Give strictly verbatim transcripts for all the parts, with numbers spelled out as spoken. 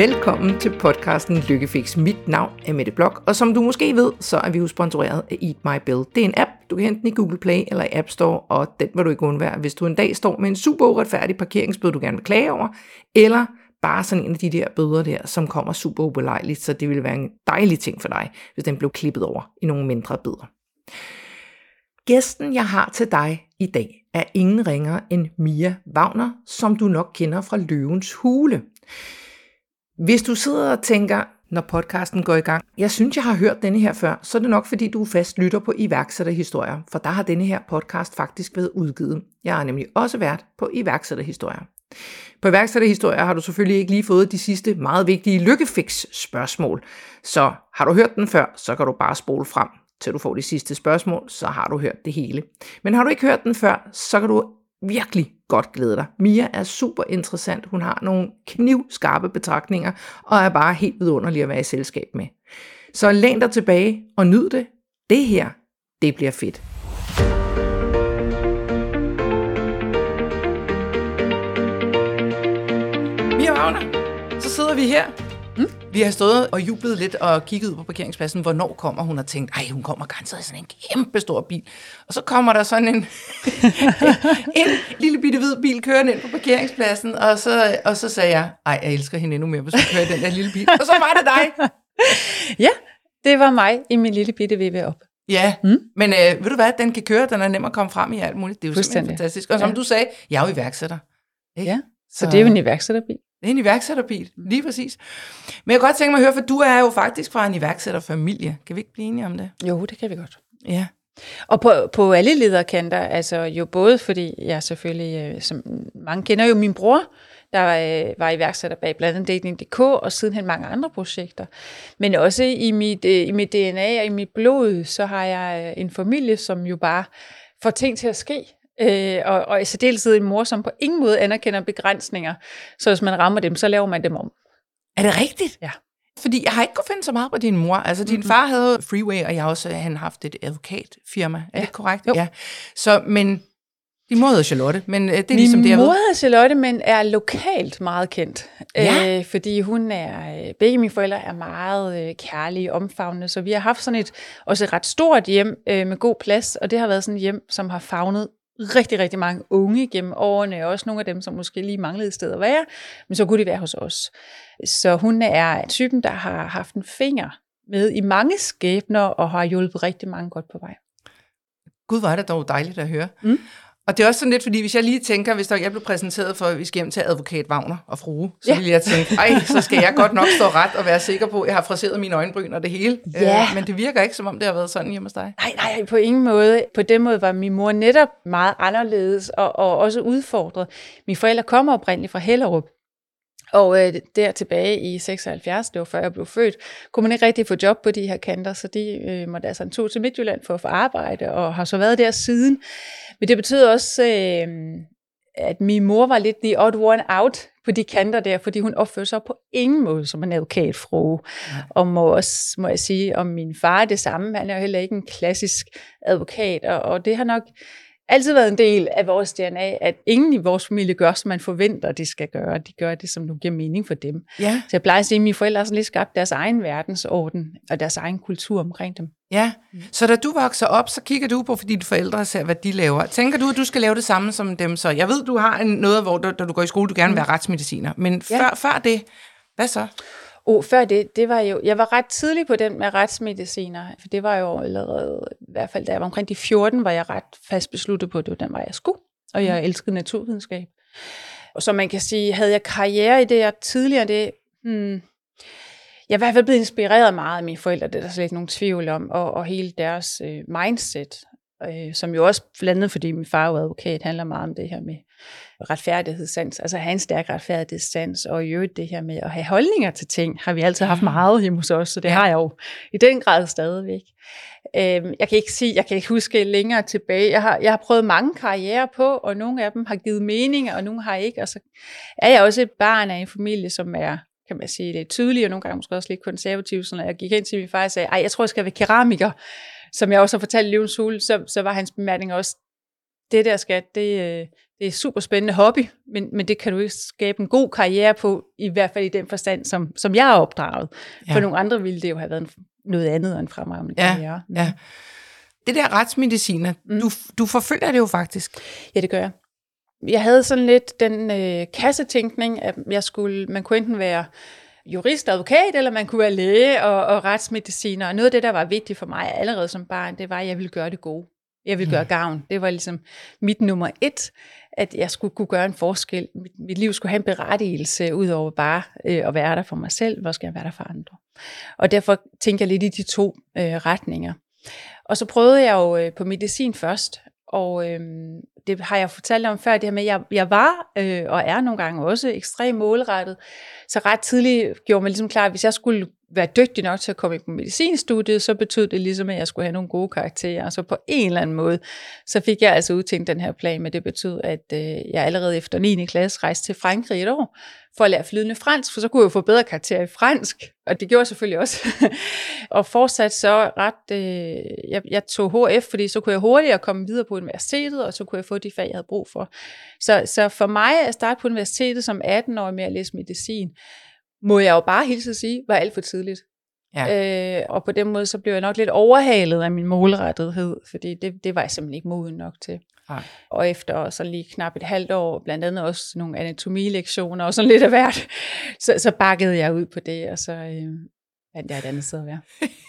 Velkommen til podcasten Lykkefix. Mit navn er Mette Blok, og som du måske ved, så er vi jo sponsoreret af Eat My Bill. Det er en app, du kan hente den i Google Play eller i App Store, og den vil du ikke undvære, hvis du en dag står med en super uretfærdig parkeringsbøde, du gerne vil klage over, eller bare sådan en af de der bøder der, som kommer super ubelejligt, så det ville være en dejlig ting for dig, hvis den blev klippet over i nogle mindre bøder. Gæsten, jeg har til dig i dag, er ingen ringere end Mia Wagner, som du nok kender fra Løvens Hule. Hvis du sidder og tænker, når podcasten går i gang, jeg synes, jeg har hørt denne her før, så er det nok, fordi du fast lytter på iværksætterhistorier, for der har denne her podcast faktisk været udgivet. Jeg har nemlig også været på iværksætterhistorier. På iværksætterhistorier har du selvfølgelig ikke lige fået de sidste meget vigtige lykkefix-spørgsmål, så har du hørt den før, så kan du bare spole frem, til du får de sidste spørgsmål, så har du hørt det hele. Men har du ikke hørt den før, så kan du virkelig godt glæde dig. Mia er super interessant. Hun har nogle knivskarpe betragtninger, og er bare helt vidunderlig at være i selskab med. Så læn dig tilbage og nyd det. Det her, det bliver fedt. Mia Wagner, så sidder vi her. Mm. Vi har stået og jublet lidt og kigget ud på parkeringspladsen, hvornår kommer hun, og tænkt, ej, hun kommer garanteret i sådan en kæmpe stor bil. Og så kommer der sådan en, en lille bitte hvid bil kørende ind på parkeringspladsen, og så, og så sagde jeg, ej, jeg elsker hende endnu mere, hvis hun kører i den der lille bil. Og så var det dig. Ja, det var mig i min lille bitte V V op. Ja, mm. men øh, ved du hvad, den kan køre, den er nem at komme frem i alt muligt. Det er jo simpelthen fantastisk. Og som ja. du sagde, jeg er jo iværksætter. Ikke? Ja, så, så det er jo en iværksætterbil. Det er en iværksætterbil, lige præcis. Men jeg kan godt tænke mig at høre, for du er jo faktisk fra en iværksætterfamilie. Kan vi ikke blive enige om det? Jo, det kan vi godt. Ja. Og på, på alle lederkanter, altså jo både fordi jeg selvfølgelig, som mange kender jo min bror, der øh, var iværksætter bag blandt andet Dating punktum d k og sidenhen mange andre projekter. Men også i mit, øh, i mit D N A og i mit blod, så har jeg en familie, som jo bare får ting til at ske. Øh, og, og i særdeleshed en mor, som på ingen måde anerkender begrænsninger. Så hvis man rammer dem, så laver man dem om. Er det rigtigt? Ja. Fordi jeg har ikke kunnet finde så meget på din mor. Altså din mm-hmm. far havde Freeway, og jeg har også han haft et advokatfirma. Er ja. det korrekt? Jo. Ja. Så, men din mor hedder Charlotte, men det er Min ligesom det, jeg ved. Min mor hedder Charlotte, men er lokalt meget kendt. Ja. Øh, fordi hun er, begge mine forældre er meget øh, kærlige, omfavnende, så vi har haft sådan et, også et ret stort hjem øh, med god plads, og det har været sådan et hjem, som har favnet rigtig, rigtig mange unge gennem årene, og også nogle af dem, som måske lige manglede et sted at være, men så kunne de være hos os. Så hun er typen, der har haft en finger med i mange skæbner, og har hjulpet rigtig mange godt på vej. Gud, hvor er det dog dejligt at høre. Mm. Og det er også sådan lidt, fordi hvis jeg lige tænker, hvis der, jeg blev præsenteret for, at vi skal hjem til advokat Wagner og frue, så ja. ville jeg tænke, ej, så skal jeg godt nok stå ret og være sikker på, at jeg har fraseret mine øjenbryn og det hele. Ja. Øh, men det virker ikke, som om det har været sådan hjemme hos dig. Nej, nej, på ingen måde. På den måde var min mor netop meget anderledes og, og også udfordret. Mine forældre kommer oprindeligt fra Hellerup. Og øh, der tilbage i seksoghalvfjerds, det var før jeg blev født, kunne man ikke rigtig få job på de her kanter, så de øh, måtte altså en tur til Midtjylland for at få arbejde, og har så været der siden. Men det betød også, øh, at min mor var lidt the odd one out på de kanter der, fordi hun opførte sig på ingen måde som en advokatfrue. Ja. Og må også, må jeg sige, om min far det samme, han er jo heller ikke en klassisk advokat, og, og det har nok altid været en del af vores D N A, at ingen i vores familie gør, som man forventer, de skal gøre. De gør det, som nu giver mening for dem. Ja. Så jeg plejer at sige, at mine forældre har sådan lidt skabt deres egen verdensorden, og deres egen kultur omkring dem. Ja, så da du vokser op, så kigger du på, fordi dine forældre ser, hvad de laver. Tænker du, at du skal lave det samme som dem? Så jeg ved, du har en, noget, hvor du, da du går i skole, du gerne vil være retsmediciner. Men ja. før, før det, hvad så? Oh, før det, det var jo, jeg var ret tidlig på den med retsmediciner, for det var jo allerede, i hvert fald da jeg var omkring de fjorten, var jeg ret fast besluttet på, at det var den vej, jeg skulle, og jeg elskede naturvidenskab. Og så man kan sige, havde jeg karriere i det, jeg tidligere det, hmm, jeg er i hvert fald blevet inspireret meget af mine forældre, det er der slet ikke nogen tvivl om, og, og hele deres øh, mindset, øh, som jo også blandt andet, fordi min far var advokat, handler meget om det her med retfærdighedssans, altså at have en stærk retfærdighedssans, og i øvrigt det her med at have holdninger til ting, har vi altid haft meget hjemme hos os, så det har jeg jo i den grad stadigvæk. Øhm, jeg kan ikke sige, jeg kan ikke huske længere tilbage, jeg har, jeg har prøvet mange karrierer på, og nogle af dem har givet mening, og nogle har ikke, og så er jeg også et barn af en familie, som er, kan man sige, lidt tydelig, og nogle gange måske også lidt konservativ, så når jeg gik hen til min far og sagde, ej, jeg tror, jeg skal være keramiker, som jeg også har fortalt i Løvens Hule, så, så var hans bemærkning også, det der skat, det, det er super spændende hobby, men, men det kan du ikke skabe en god karriere på, i hvert fald i den forstand, som, som jeg er opdraget. Ja. For nogle andre ville det jo have været noget andet end en fremragende ja, karriere. Mm. Ja. Det der retsmediciner, mm. du, du forfølger det jo faktisk. Ja, det gør jeg. Jeg havde sådan lidt den øh, kassetænkning, at jeg skulle, man kunne enten være jurist og advokat, eller man kunne være læge og, og retsmediciner. Og noget af det, der var vigtigt for mig allerede som barn, det var, at jeg ville gøre det gode. Jeg ville gøre gavn. Det var ligesom mit nummer et, at jeg skulle kunne gøre en forskel. Mit, mit liv skulle have en berettigelse, ud over bare øh, at være der for mig selv, hvor skal jeg være der for andre. Og derfor tænker jeg lidt i de to øh, retninger. Og så prøvede jeg jo øh, på medicin først, og øh, det har jeg fortalt om før, det her med, at jeg, jeg var øh, og er nogle gange også ekstremt målrettet. Så ret tidligt gjorde man ligesom klar, at hvis jeg skulle være dygtig nok til at komme ind på medicinstudiet, så betød det ligesom, at jeg skulle have nogle gode karakterer. Så på en eller anden måde, så fik jeg altså udtænkt den her plan, men det betød, at øh, jeg allerede efter niende klasse rejste til Frankrig et år, for at lære flydende fransk, for så kunne jeg jo få bedre karakterer i fransk, og det gjorde jeg selvfølgelig også. Og fortsat så ret, øh, jeg, jeg tog H F, fordi så kunne jeg hurtigere komme videre på universitetet, og så kunne jeg få de fag, jeg havde brug for. Så, så for mig at starte på universitetet som atten-årig med at læse medicin, må jeg jo bare hilse at sige, var alt for tidligt. Ja. Øh, og på den måde, så blev jeg nok lidt overhalet af min målrettethed, fordi det, det var jeg simpelthen ikke moden nok til. Ej. Og efter så lige knap et halvt år, blandt andet også nogle anatomilektioner og sådan lidt af hvert, så, så bakkede jeg ud på det, og så øh, fandt jeg et andet sted at være.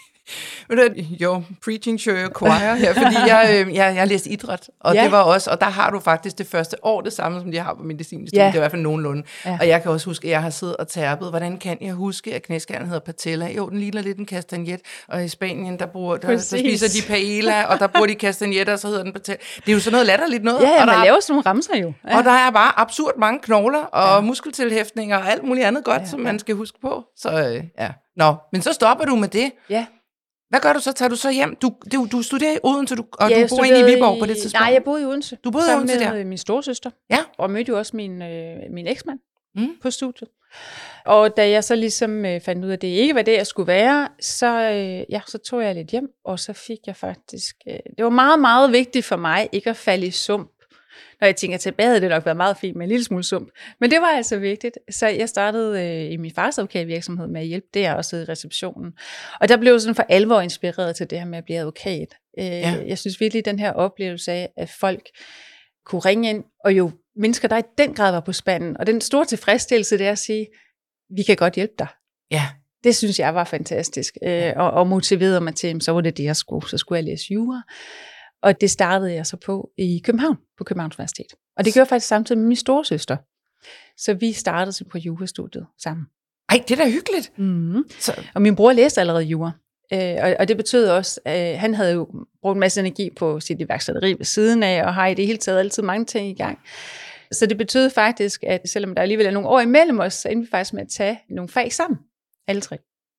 You're preaching to your choir her, fordi jeg, øh, jeg, jeg læste idræt, og ja. det var også, og der har du faktisk det første år det samme, som de har på medicinstudiet, ja. det er i hvert fald nogenlunde. Ja. Og jeg kan også huske, at jeg har siddet og tærpet, hvordan kan jeg huske, at knæskalen hedder patella? Jo, den ligner lidt en kastagnet, og i Spanien, der, bruger, der, der spiser de paella, og der bruger de kastagnetter, og så hedder den patella. Det er jo sådan noget latterligt noget. Ja, ja, og man der, laver sådan nogle ramser jo. Ja. Og der er bare absurd mange knogler, og ja. muskeltilhæftninger, og alt muligt andet godt, ja, som man ja. skal huske på. Så øh, ja. Nå, men så stopper du med det. Ja. Hvad gør du så? Tager du så hjem? Du, du, du studerer i Odense, du, og ja, du bor inde i Viborg på det tidspunkt? Nej, jeg boede i Odense. Du boede i Odense der? Med min storesøster. Ja. Og mødte jo også min, øh, min eksmand mm. på studiet. Og da jeg så ligesom øh, fandt ud af, at det ikke var det, jeg skulle være, så, øh, ja, så tog jeg lidt hjem, og så fik jeg faktisk... Øh, det var meget, meget vigtigt for mig ikke at falde i sump. Når jeg tænker tilbage, havde det nok været meget fint med en lille smule sump. Men det var altså vigtigt. Så jeg startede øh, i min fars advokatvirksomhed med at hjælpe der og sidde i receptionen. Og der blev jeg sådan for alvor inspireret til det her med at blive advokat. Øh, ja. Jeg synes virkelig, den her oplevelse af, at folk kunne ringe ind, og jo mennesker, der i den grad var på spanden. Og den store tilfredsstillelse, det er at sige, vi kan godt hjælpe dig. Ja. Det synes jeg var fantastisk. Øh, og, og motiverede mig til, så var det det, jeg skulle. Så skulle jeg læse jura. Og det startede jeg så på i København, på Københavns Universitet. Og det gjorde jeg faktisk samtidig med min storesøster. Så vi startede så på jurastudiet sammen. Ej, det er da hyggeligt. Mm-hmm. Så. Og min bror læste allerede jura. Øh, og, og det betød også, at han havde jo brugt en masse energi på sit iværksætteri ved siden af, og har i det hele taget altid mange ting i gang. Så det betød faktisk, at selvom der alligevel er nogle år imellem os, så endte vi faktisk med at tage nogle fag sammen. Alle tre.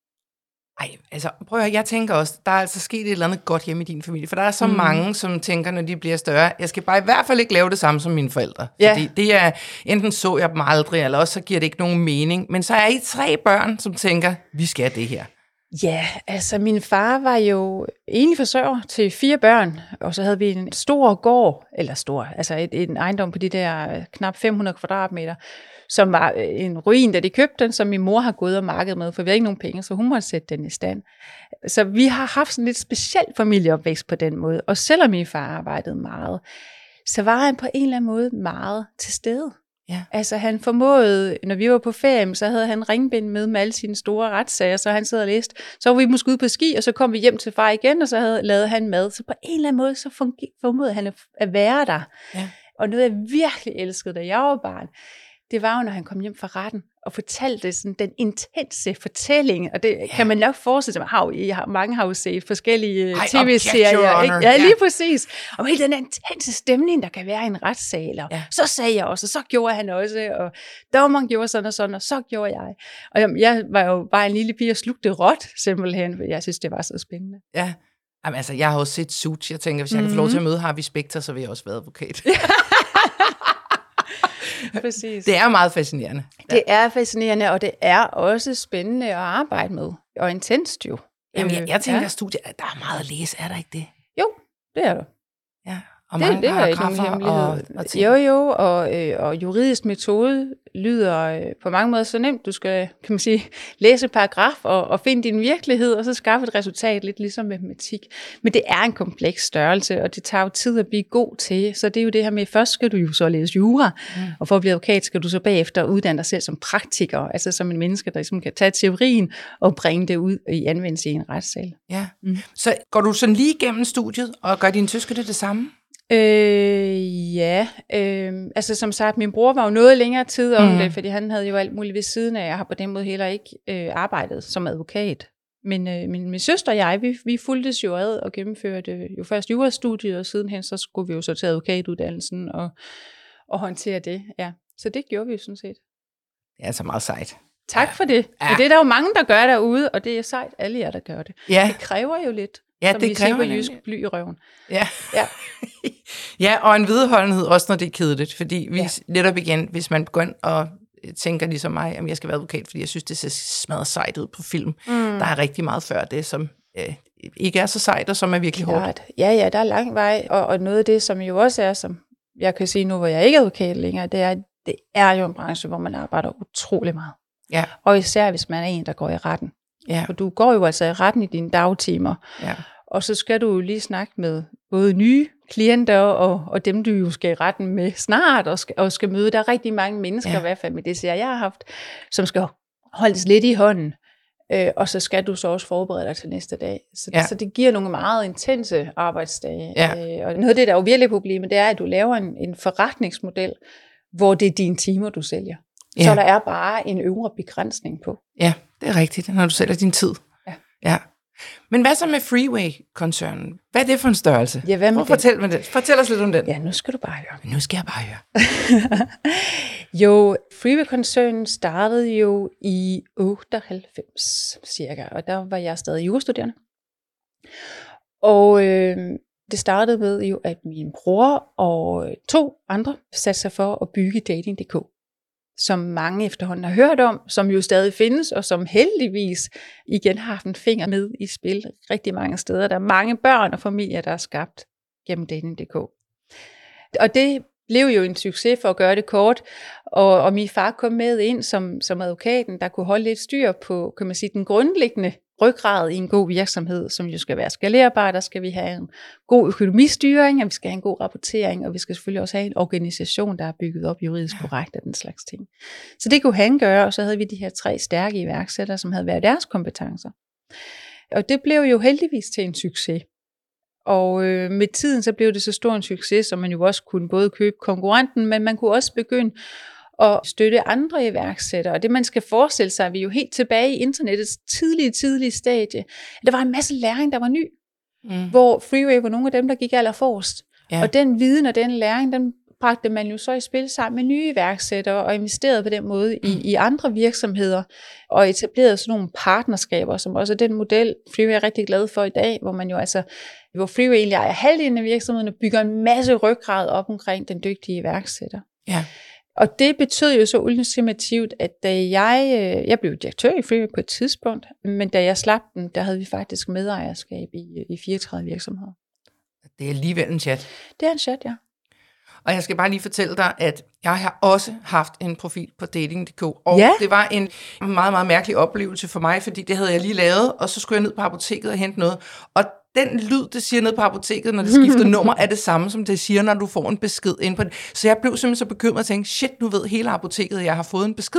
Ej, altså prøv at høre, jeg tænker også, der er altså sket et eller andet godt hjemme i din familie, for der er så mm. mange, som tænker, når de bliver større, jeg skal bare i hvert fald ikke lave det samme som mine forældre. Ja. Fordi det er, enten så jeg dem aldrig, eller også så giver det ikke nogen mening. Men så er I tre børn, som tænker, vi skal det her. Ja, altså min far var jo enlig forsørger til fire børn, og så havde vi en stor gård, eller stor, altså et, en ejendom på de der knap fem hundrede kvadratmeter, som var en ruin, da de købte den, som min mor har gået og markedet med, for vi havde ikke nogen penge, så hun måtte sætte den i stand. Så vi har haft sådan lidt speciel familieopvækst på den måde, og selvom min far arbejdede meget, så var han på en eller anden måde meget til stede. Ja. Altså han formåede, når vi var på ferie, så havde han ringbind med med alle sine store retssager, så han sad og læste. Så var vi måske ude på ski, og så kom vi hjem til far igen, og så havde lavet han mad. Så på en eller anden måde, så formåede han at være der. Ja. Og noget, jeg virkelig elskede, da jeg var barn, det var jo, når han kom hjem fra retten og fortalte sådan, den intense fortælling, og det yeah. kan man nok forestille sig, har, I har, mange har jo set forskellige tv-serier, ikke? Ja, lige yeah. præcis. Og hele den intense stemning, der kan være i en retssal, og yeah. så sagde jeg også, og så gjorde han også, og dommeren gjorde sådan og sådan, og så gjorde jeg. Og jeg, jeg var jo bare en lille pige og slugte råt, simpelthen, for jeg synes, det var så spændende. Ja, jamen, altså, jeg har også set Suits, jeg tænker, hvis jeg mm-hmm. kan få lov til at møde Harvey Specter, så vil jeg også være advokat. Præcis. Det er meget fascinerende. Det er fascinerende, og det er også spændende at arbejde med, og intenst jo. Jamen, jeg, jeg tænker, ja. Studiet, der er meget at læse, er der ikke det? Jo, det er der. Ja, Og det, mange det er ikke nogen paragraffer og, hemmelighed. og ting. Jo, jo, og, øh, og juridisk metode lyder øh, på mange måder så nemt. Du skal, kan man sige, læse et paragraf og, og finde din virkelighed, og så skaffe et resultat, lidt ligesom matematik. Men det er en kompleks størrelse, og det tager jo tid at blive god til. Så det er jo det her med, først skal du jo så læse jura, mm. og for at blive advokat skal du så bagefter uddanne dig selv som praktiker, altså som en menneske, der ligesom kan tage teorien og bringe det ud i anvendelse i en retssal. Ja. Mm. Så går du sådan lige igennem studiet, og gør dine søskende det samme? Øh, ja, øh, altså som sagt, min bror var jo noget længere tid om mm. det, fordi han havde jo alt muligt ved siden af, jeg har på den måde heller ikke øh, arbejdet som advokat. Men øh, min, min søster og jeg, vi, vi fulgtes jo ad og gennemførte jo først jurastudiet, og sidenhen så skulle vi jo så til advokatuddannelsen og, og håndtere det, ja. Så det gjorde vi jo sådan set. Det er altså meget sejt. Tak ja. for det. Ja. Det er der jo mange, der gør derude, og det er sejt, alle jer, der gør det. Ja. Det kræver jo lidt. Ja, som det vi kræver siger på jysk, bly i røven. Ja. Ja. Ja, og en vedholdenhed også, når det er kedeligt. Fordi vi, ja. netop igen, hvis man går ind og tænker ligesom mig, at jeg skal være advokat, fordi jeg synes, det ser smadret sejt ud på film. Mm. Der er rigtig meget før det, som øh, ikke er så sejt, og som er virkelig Klart. hårdt. Ja, ja, der er lang vej. Og, og noget af det, som jo også er, som jeg kan sige nu, hvor jeg ikke er advokat længere, det er, det er jo en branche, hvor man arbejder utrolig meget. Ja. Og især hvis man er en, der går i retten. Ja. For du går jo altså i retten i dine dagtimer. Ja. Og så skal du jo lige snakke med både nye klienter og, og dem, du jo skal i retten med snart og skal, og skal møde. Der er rigtig mange mennesker, ja. I hvert fald med det, jeg har haft, som skal holdes lidt i hånden. Øh, og så skal du så også forberede dig til næste dag. Så, ja. Så det giver nogle meget intense arbejdsdage. Ja. Øh, og noget af det, der er jo virkelig problemet, det er, at du laver en, en forretningsmodel, hvor det er dine timer, du sælger. Ja. Så der er bare en øvre begrænsning på. Ja, det er rigtigt, når du sælger din tid. Ja. Ja. Men hvad så med Freeway-koncernen? Hvad er det for en størrelse? Ja, hvad med Prøv, fortæl, mig det. Fortæl os lidt om den. Ja, nu skal du bare høre. Nu skal jeg bare høre. Jo, Freeway-koncernen startede jo i otteoghalvfems cirka, og der var jeg stadig jurastuderende. Og øh, det startede med jo, at min bror og to andre satte sig for at bygge dating punktum d k, som mange efterhånden har hørt om, som jo stadig findes, og som heldigvis igen har haft en finger med i spil rigtig mange steder. Der er mange børn og familier, der er skabt gennem dating punktum d k. Og det blev jo en succes, for at gøre det kort, og, og min far kom med ind som, som advokaten, der kunne holde lidt styr på, kan man sige, den grundlæggende ryggrad i en god virksomhed, som jo skal være skalerbar. Der skal vi have en god økonomistyring, og vi skal have en god rapportering, og vi skal selvfølgelig også have en organisation, der er bygget op juridisk korrekt og den slags ting. Så det kunne han gøre, og så havde vi de her tre stærke iværksættere, som havde været deres kompetencer. Og det blev jo heldigvis til en succes. Og øh, med tiden så blev det så stor en succes, så man jo også kunne både købe konkurrenten, men man kunne også begynde at støtte andre iværksættere. Og det man skal forestille sig, vi er jo helt tilbage i internettets tidlige, tidlige stadie. Der var en masse læring, der var ny, mm. hvor Freeway var nogle af dem, der gik allerforrest. Ja. Og den viden og den læring, den bragte man jo så i spil sammen med nye iværksættere og investerede på den måde i, i andre virksomheder og etablerede sådan nogle partnerskaber, som også er den model, Freeway er rigtig glad for i dag, hvor man jo altså, hvor Freeway egentlig ejer halvdelen af virksomheden og bygger en masse ryggrad op omkring den dygtige iværksætter. Ja. Og det betød jo så ultimativt, at da jeg, jeg blev direktør i Freeway på et tidspunkt, men da jeg slap den, der havde vi faktisk medejerskab i, i fireogtredive virksomheder. Det er alligevel en chat. Det er en chat, ja. Og jeg skal bare lige fortælle dig, at jeg har også haft en profil på dating punktum d k, og ja. Det var en meget, meget mærkelig oplevelse for mig, fordi det havde jeg lige lavet, og så skulle jeg ned på apoteket og hente noget. Og den lyd, det siger ned på apoteket, når det skifter nummer, er det samme, som det siger, når du får en besked ind på det. Så jeg blev simpelthen så bekymret og tænkte, shit, nu ved hele apoteket, at jeg har fået en besked.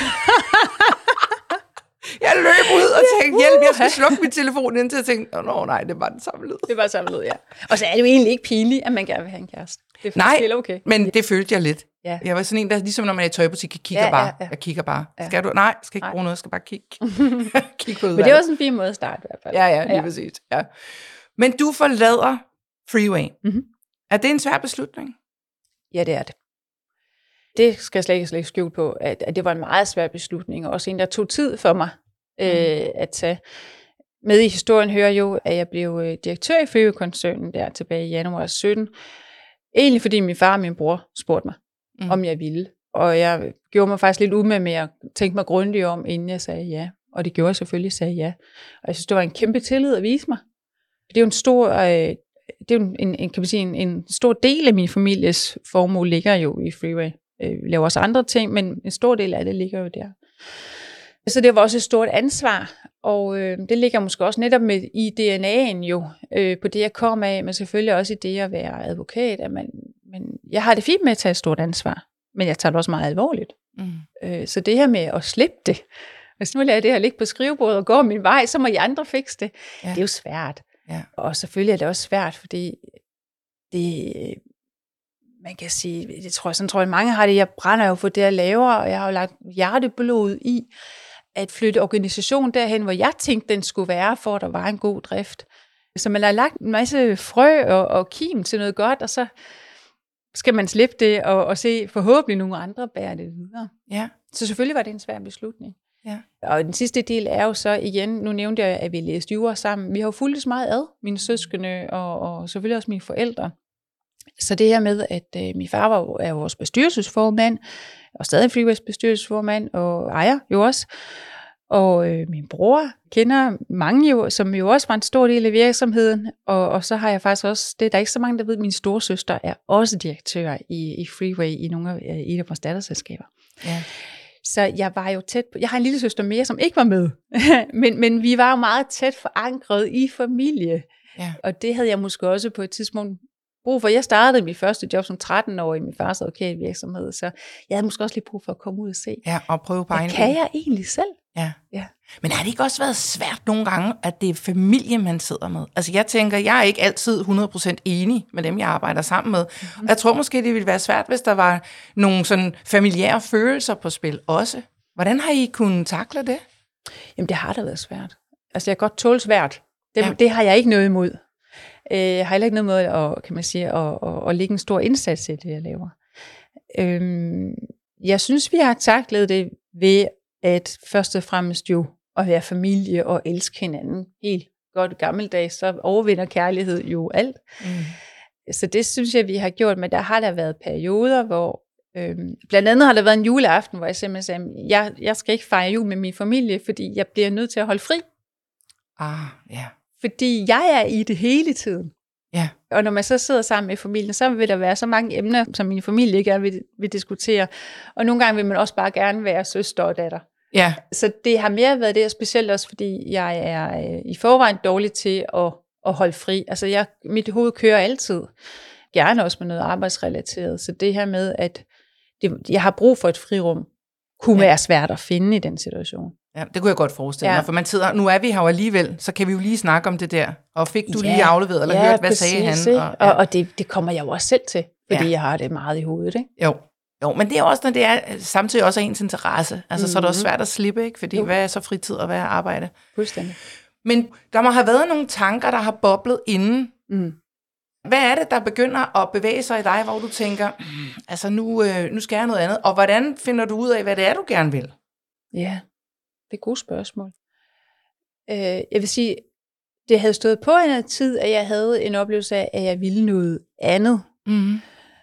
Jeg løb ud og tænkte, hjælp, jeg skal slukke min telefon, indtil jeg tænkte, åh oh, nej, det var den samme lyd. Det var samme lyd, ja. Og så er det jo egentlig ikke pinligt, at man gerne vil have en kæreste. Det er nej, okay. Men det følte jeg lidt. Ja. Jeg var sådan en, der ligesom når man er i tøjbutik, jeg kigger ja, bare. Ja, ja. Jeg kigger bare. Ja. Skal du? Nej, jeg skal ikke nej. bruge noget, jeg skal bare kigge. Kig på udvalget. Men det var også en fin måde at starte i hvert fald. Ja, ja, lige ja. præcis. Ja. Men du forlader Freeway. Mm-hmm. Er det en svær beslutning? Ja, det er det. Det skal jeg slet ikke, slet ikke skjule på, at, at det var en meget svær beslutning, og også en, der tog tid for mig mm. øh, at tage. Med i historien hører jo, at jeg blev direktør i Freeway-koncernen der tilbage i januar sytten. Egentlig fordi min far og min bror spurgte mig, mm. om jeg ville. Og jeg gjorde mig faktisk lidt umage med at tænke mig grundigt om, inden jeg sagde ja. Og det gjorde jeg selvfølgelig, sagde ja. Og jeg synes, det var en kæmpe tillid at vise mig. Det er jo en stor øh, det er jo en, en, kan man sige, en, en stor del af min families formue ligger jo i Freeway. Vi laver også andre ting, men en stor del af det ligger jo der. Så det var også et stort ansvar, og øh, det ligger måske også netop med i D N A'en jo, øh, på det jeg kom af, men selvfølgelig også i det at være advokat. At man, men jeg har det fint med at tage et stort ansvar, men jeg tager det også meget alvorligt. Mm. Øh, så det her med at slippe det, hvis nu lader jeg det her ligge på skrivebordet og gå min vej, så må I andre fikse det. Ja. Det er jo svært. Ja. Og selvfølgelig er det også svært, fordi det, man kan sige, det tror jeg, sådan tror jeg, mange har det, jeg brænder jo for det, jeg laver, og jeg har jo lagt hjerteblod i at flytte organisationen derhen, hvor jeg tænkte, den skulle være, for at der var en god drift. Så man har lagt en masse frø og, og kim til noget godt, og så skal man slippe det og, og se forhåbentlig nogle andre bære det videre. Ja. Så selvfølgelig var det en svær beslutning. Ja. Og den sidste del er jo så igen, nu nævnte jeg, at vi læste jura sammen. Vi har jo fulgt meget ad, mine søskende og, og selvfølgelig også mine forældre. Så det her med, at øh, min far var, er vores bestyrelsesformand, og stadig Freeways bestyrelsesformand, og ejer jo også. Og øh, min bror kender mange jo, som jo også var en stor del af virksomheden. Og, og så har jeg faktisk også, det er der ikke så mange, der ved, min storesøster er også direktør i, i Freeway i nogle af, i et af vores datterselskaber. Ja. Så jeg var jo tæt på, jeg har en lille søster mere, som ikke var med, men, men vi var jo meget tæt forankret i familie. Ja. Og det havde jeg måske også på et tidspunkt brug for. Jeg startede mit første job som tretten-årig i min fars advokatvirksomhed, så jeg havde måske også lige brug for at komme ud og se. Ja, og prøve på egen. Hvad kan jeg egentlig selv? Ja. Ja. Men har det ikke også været svært nogle gange, at det er familie, man sidder med? Altså jeg tænker, jeg er ikke altid hundrede procent enig med dem, jeg arbejder sammen med. Mm-hmm. Jeg tror måske, det ville være svært, hvis der var nogle sådan familiære følelser på spil også. Hvordan har I kunnet takle det? Jamen det har da været svært. Altså jeg kan godt tåle svært. Det, ja. det har jeg ikke noget imod. Jeg har heller ikke noget med at, kan man sige, at, at, at lægge en stor indsats i det, jeg laver. Øhm, jeg synes, vi har taklet det ved at først og fremmest jo at være familie og elske hinanden. Helt godt gammeldags, så overvinder kærlighed jo alt. Mm. Så det synes jeg, vi har gjort, men der har der været perioder, hvor øhm, blandt andet har der været en juleaften, hvor jeg simpelthen sagde, jeg, jeg skal ikke fejre jul med min familie, fordi jeg bliver nødt til at holde fri. Ah, ja. Yeah. Fordi jeg er i det hele tiden. Ja. Og når man så sidder sammen med familien, så vil der være så mange emner, som min familie gerne vil, vil diskutere. Og nogle gange vil man også bare gerne være søster og datter. Ja. Så det har mere været det, specielt også fordi jeg er øh, i forvejen dårlig til at, at holde fri. Altså jeg, mit hoved kører altid. Gerne også med noget arbejdsrelateret. Så det her med, at det, jeg har brug for et frirum, kunne ja. være svært at finde i den situation. Ja, det kunne jeg godt forestille ja. mig, for man sidder, nu er vi her jo alligevel, så kan vi jo lige snakke om det der. Og fik du ja. lige afleveret, eller ja, hørt, hvad præcis, sagde han? Og, ja. og, og det, det kommer jeg jo også selv til, fordi ja. jeg har det meget i hovedet, ikke? Jo. jo, men det er også, når det er samtidig også ens interesse. Altså, mm-hmm. så er det også svært at slippe, ikke? Fordi jo. hvad er så fritid og hvad er arbejde? Fuldstændig. Men der må have været nogle tanker, der har boblet inden. Mm. Hvad er det, der begynder at bevæge sig i dig, hvor du tænker, mm, altså nu, øh, nu skal jeg noget andet? Og hvordan finder du ud af, hvad det er, du gerne vil? Ja. Det er et godt spørgsmål. Øh, jeg vil sige, det havde stået på en tid, at jeg havde en oplevelse af, at jeg ville noget andet. Mm-hmm.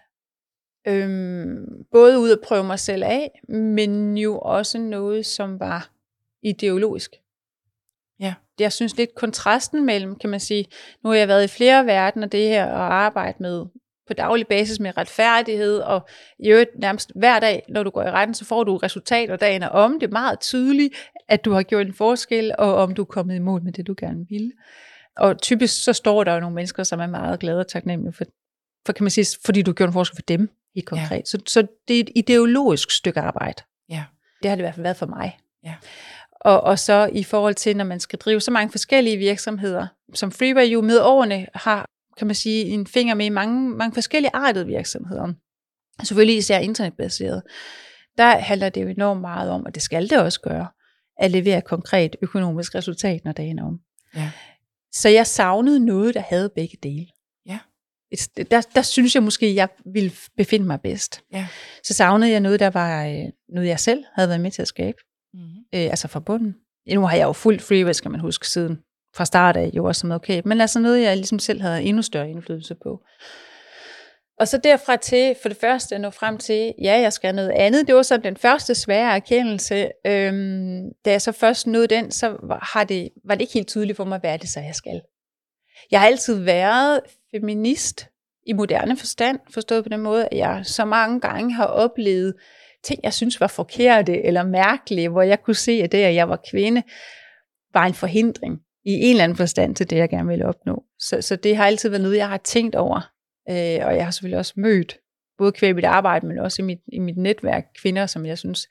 Øhm, både ud at prøve mig selv af, men jo også noget, som var ideologisk. Ja. Jeg synes lidt kontrasten mellem, kan man sige, nu har jeg været i flere verdener, det her at arbejde med på daglig basis med retfærdighed, og i øvrigt nærmest hver dag, når du går i retten, så får du resultater dagen om. Det er meget tydeligt, at du har gjort en forskel, og om du er kommet i mål med det, du gerne vil. Og typisk så står der jo nogle mennesker, som er meget glade og taknemmelige for, for, kan man sige, fordi du har gjort en forskel for dem, helt konkret. Ja. Så, så det er et ideologisk stykke arbejde. Ja. Det har det i hvert fald været for mig. Ja. Og, og så i forhold til, når man skal drive så mange forskellige virksomheder, som Freeway jo med årene har, kan man sige, en finger med i mange, mange forskellige artede virksomheder. Selvfølgelig især internetbaseret. Der handler det jo enormt meget om, og det skal det også gøre, at levere konkret økonomisk resultat, når dagen er om. Ja. Så jeg savnede noget, der havde begge dele. Ja. Der, der synes jeg måske, jeg ville befinde mig bedst. Ja. Så savnede jeg noget, der var noget, jeg selv havde været med til at skabe. Mm-hmm. Øh, altså fra bunden. Nu har jeg jo fuldt Freeway, skal man huske, siden fra start af jo også som okay, men altså noget, jeg ligesom selv havde endnu større indflydelse på. Og så derfra til, for det første, at nå frem til, ja, jeg skal noget andet. Det var så den første svære erkendelse. Øhm, da jeg så først nåede den, så har det, var det ikke helt tydeligt for mig, hvad det så, jeg skal. Jeg har altid været feminist i moderne forstand, forstået på den måde, at jeg så mange gange har oplevet ting, jeg synes var forkerte eller mærkelige, hvor jeg kunne se, at det, at jeg var kvinde, var en forhindring i en eller anden forstand til det, jeg gerne ville opnå. Så, så det har altid været noget, jeg har tænkt over, øh, og jeg har selvfølgelig også mødt, både kvæg i mit arbejde, men også i mit, i mit netværk, kvinder, som jeg synes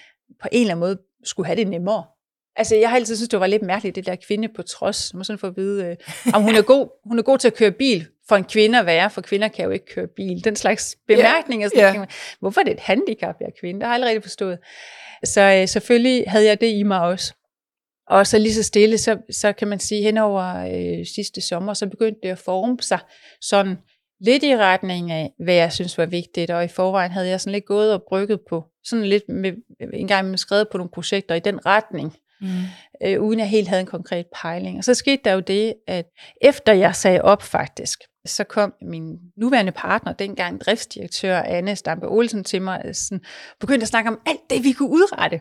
på en eller anden måde skulle have det nemmere. Altså, jeg har altid synes, det var lidt mærkeligt, det der kvinde på trods. Man må sådan få at vide, øh, om hun er, god, hun er god til at køre bil, for en kvinde at være, for kvinder kan jo ikke køre bil. Den slags bemærkninger. Yeah, yeah. Hvorfor er det et handicap, jeg er kvinde? Det har jeg aldrig rigtig forstået. Så øh, selvfølgelig havde jeg det i mig også. Og så lige så stille, så, så kan man sige, hen over øh, sidste sommer, så begyndte det at forme sig sådan lidt i retning af, hvad jeg synes var vigtigt. Og i forvejen havde jeg sådan lidt gået og brygget på, sådan lidt med, en gang med skrevet på nogle projekter i den retning. Mm. Øh, uden jeg helt havde en konkret pejling. Og så skete der jo det, at efter jeg sagde op faktisk, så kom min nuværende partner, dengang driftsdirektør Anne Stampe Olsen til mig, sådan, begyndte at snakke om alt det, vi kunne udrette.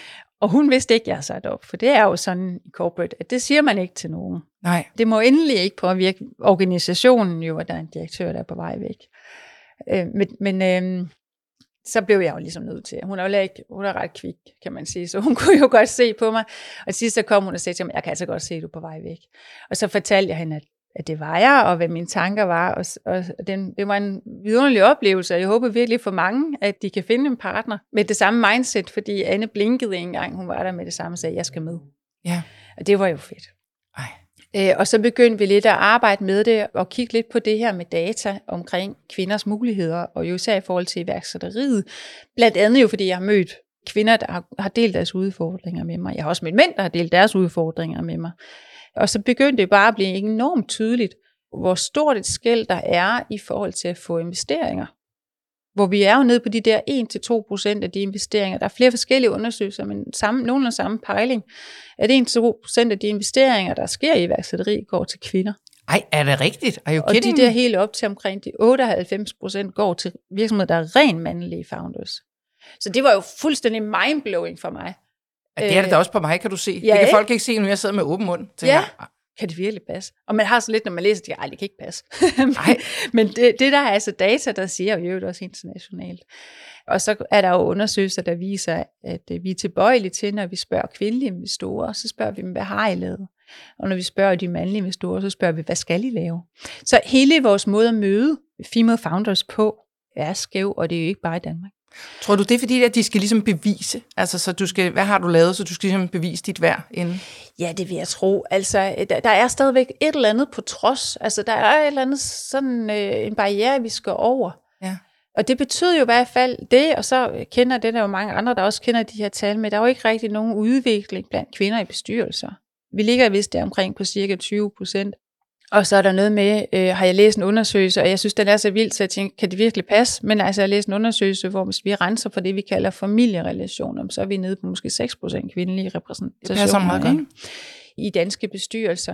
Og hun vidste ikke, at jeg havde sagt op, for det er jo sådan i corporate, at det siger man ikke til nogen. Nej. Det må endelig ikke påvirke organisationen jo, at der er en direktør, der er på vej væk. Øh, men men øh, så blev jeg jo ligesom nødt til. Hun er jo ikke, hun er ret kvik, kan man sige, så hun kunne jo godt se på mig. Og sidst så kom hun og sagde til mig, jeg kan altså godt se, at du er på vej væk. Og så fortalte jeg hende, at, at det var jeg, og hvad mine tanker var. Og, og den, det var en vidunderlig oplevelse, og jeg håber virkelig for mange, at de kan finde en partner med det samme mindset, fordi Anne blinkede en gang, hun var der med det samme og sagde, jeg skal med. Ja. Og det var jo fedt. Ej. Øh, og så begyndte vi lidt at arbejde med det, og kigge lidt på det her med data omkring kvinders muligheder, og jo især i forhold til iværksætteriet. Blandt andet jo, fordi jeg har mødt kvinder, der har, har delt deres udfordringer med mig. Jeg har også mødt mænd, der har delt deres udfordringer med mig. Og så begyndte det bare at blive enormt tydeligt, hvor stort et skel der er i forhold til at få investeringer. Hvor vi er jo nede på de der en til to procent af de investeringer. Der er flere forskellige undersøgelser, men samme, nogenlunde samme pejling. At en til to procent af de investeringer, der sker i iværksætteri, går til kvinder. Ej, er det rigtigt? Are you og kidding? de der helt op til omkring de otteoghalvfems procent går til virksomheder, der er ren mandlige founders. Så det var jo fuldstændig mindblowing for mig. Ja, det er det da også på mig, kan du se. Ja, det kan folk ikke se, når jeg sidder med åben mund. Ja, jeg, kan det virkelig passe? Og man har så lidt, når man læser, at det, det kan ikke passe. Nej. Men det, det der er altså data, der siger jo det også internationalt. Og så er der jo undersøgelser, der viser, at vi er tilbøjelige til, når vi spørger kvindelige investorer, så spørger vi dem, hvad har I lavet? Og når vi spørger de mandlige investorer, så spørger vi, hvad skal I lave? Så hele vores måde at møde female founders på er skæv, og det er jo ikke bare i Danmark. Tror du, det er fordi, at de skal ligesom bevise? Altså, så du skal, hvad har du lavet, så du skal ligesom bevise dit værd inden? Ja, det vil jeg tro. Altså, der, der er stadigvæk et eller andet på trods. Altså, der er et eller andet sådan øh, en barriere, vi skal over. Ja. Og det betyder jo i hvert fald det, og så kender det der jo mange andre, der også kender de her tal, men der er jo ikke rigtig nogen udvikling blandt kvinder i bestyrelser. Vi ligger vist der omkring på cirka tyve procent. Og så er der noget med, øh, har jeg læst en undersøgelse, og jeg synes, den er så vild, så jeg tænker, kan det virkelig passe? Men altså, jeg har læst en undersøgelse, hvor hvis vi renser for det, vi kalder familierelationer, så er vi nede på måske seks procent kvindelige repræsentationer i danske bestyrelser.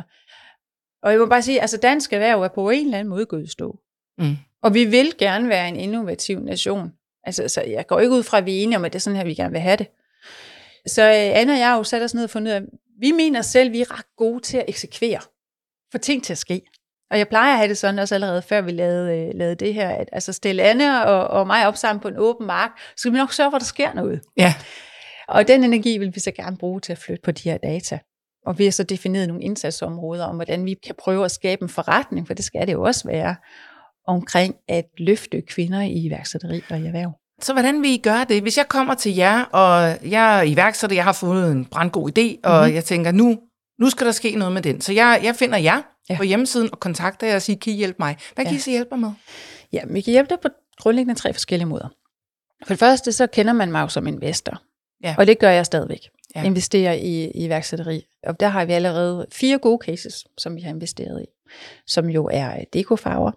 Og jeg må bare sige, altså dansk erhverv er på en eller anden måde gået i stå. Mm. Og vi vil gerne være en innovativ nation. Altså, så jeg går ikke ud fra, at vi er enige om, at det er sådan her, vi gerne vil have det. Så Anne og jeg har jo sat os ned og fundet ud af, vi mener selv, vi er ret gode til at eksekvere. For ting til at ske. Og jeg plejer at have det sådan også allerede før vi lavede, lavede det her, at altså stille Anne og, og mig op sammen på en åben mark, så skal vi nok sørge for, at der sker noget. Ja. Og den energi vil vi så gerne bruge til at flytte på de her data. Og vi har så defineret nogle indsatsområder om, hvordan vi kan prøve at skabe en forretning, for det skal det jo også være, omkring at løfte kvinder i iværksætteri og i erhverv. Så hvordan vil I gøre det? Hvis jeg kommer til jer, og jeg er iværksætter, jeg har fået en brandgod idé, og mm-hmm. jeg tænker, nu Nu skal der ske noget med den. Så jeg, jeg finder jer ja. på hjemmesiden og kontakter jer og siger, kan I hjælpe mig? Hvad kan ja. I så hjælpe mig med? Ja, vi kan hjælpe dig på grundlæggende tre forskellige måder. For det første, så kender man mig jo som investor. Ja. Og det gør jeg stadigvæk. Ja. Investerer i, i iværksætteri. Og der har vi allerede fire gode cases, som vi har investeret i. Som jo er Decofarver,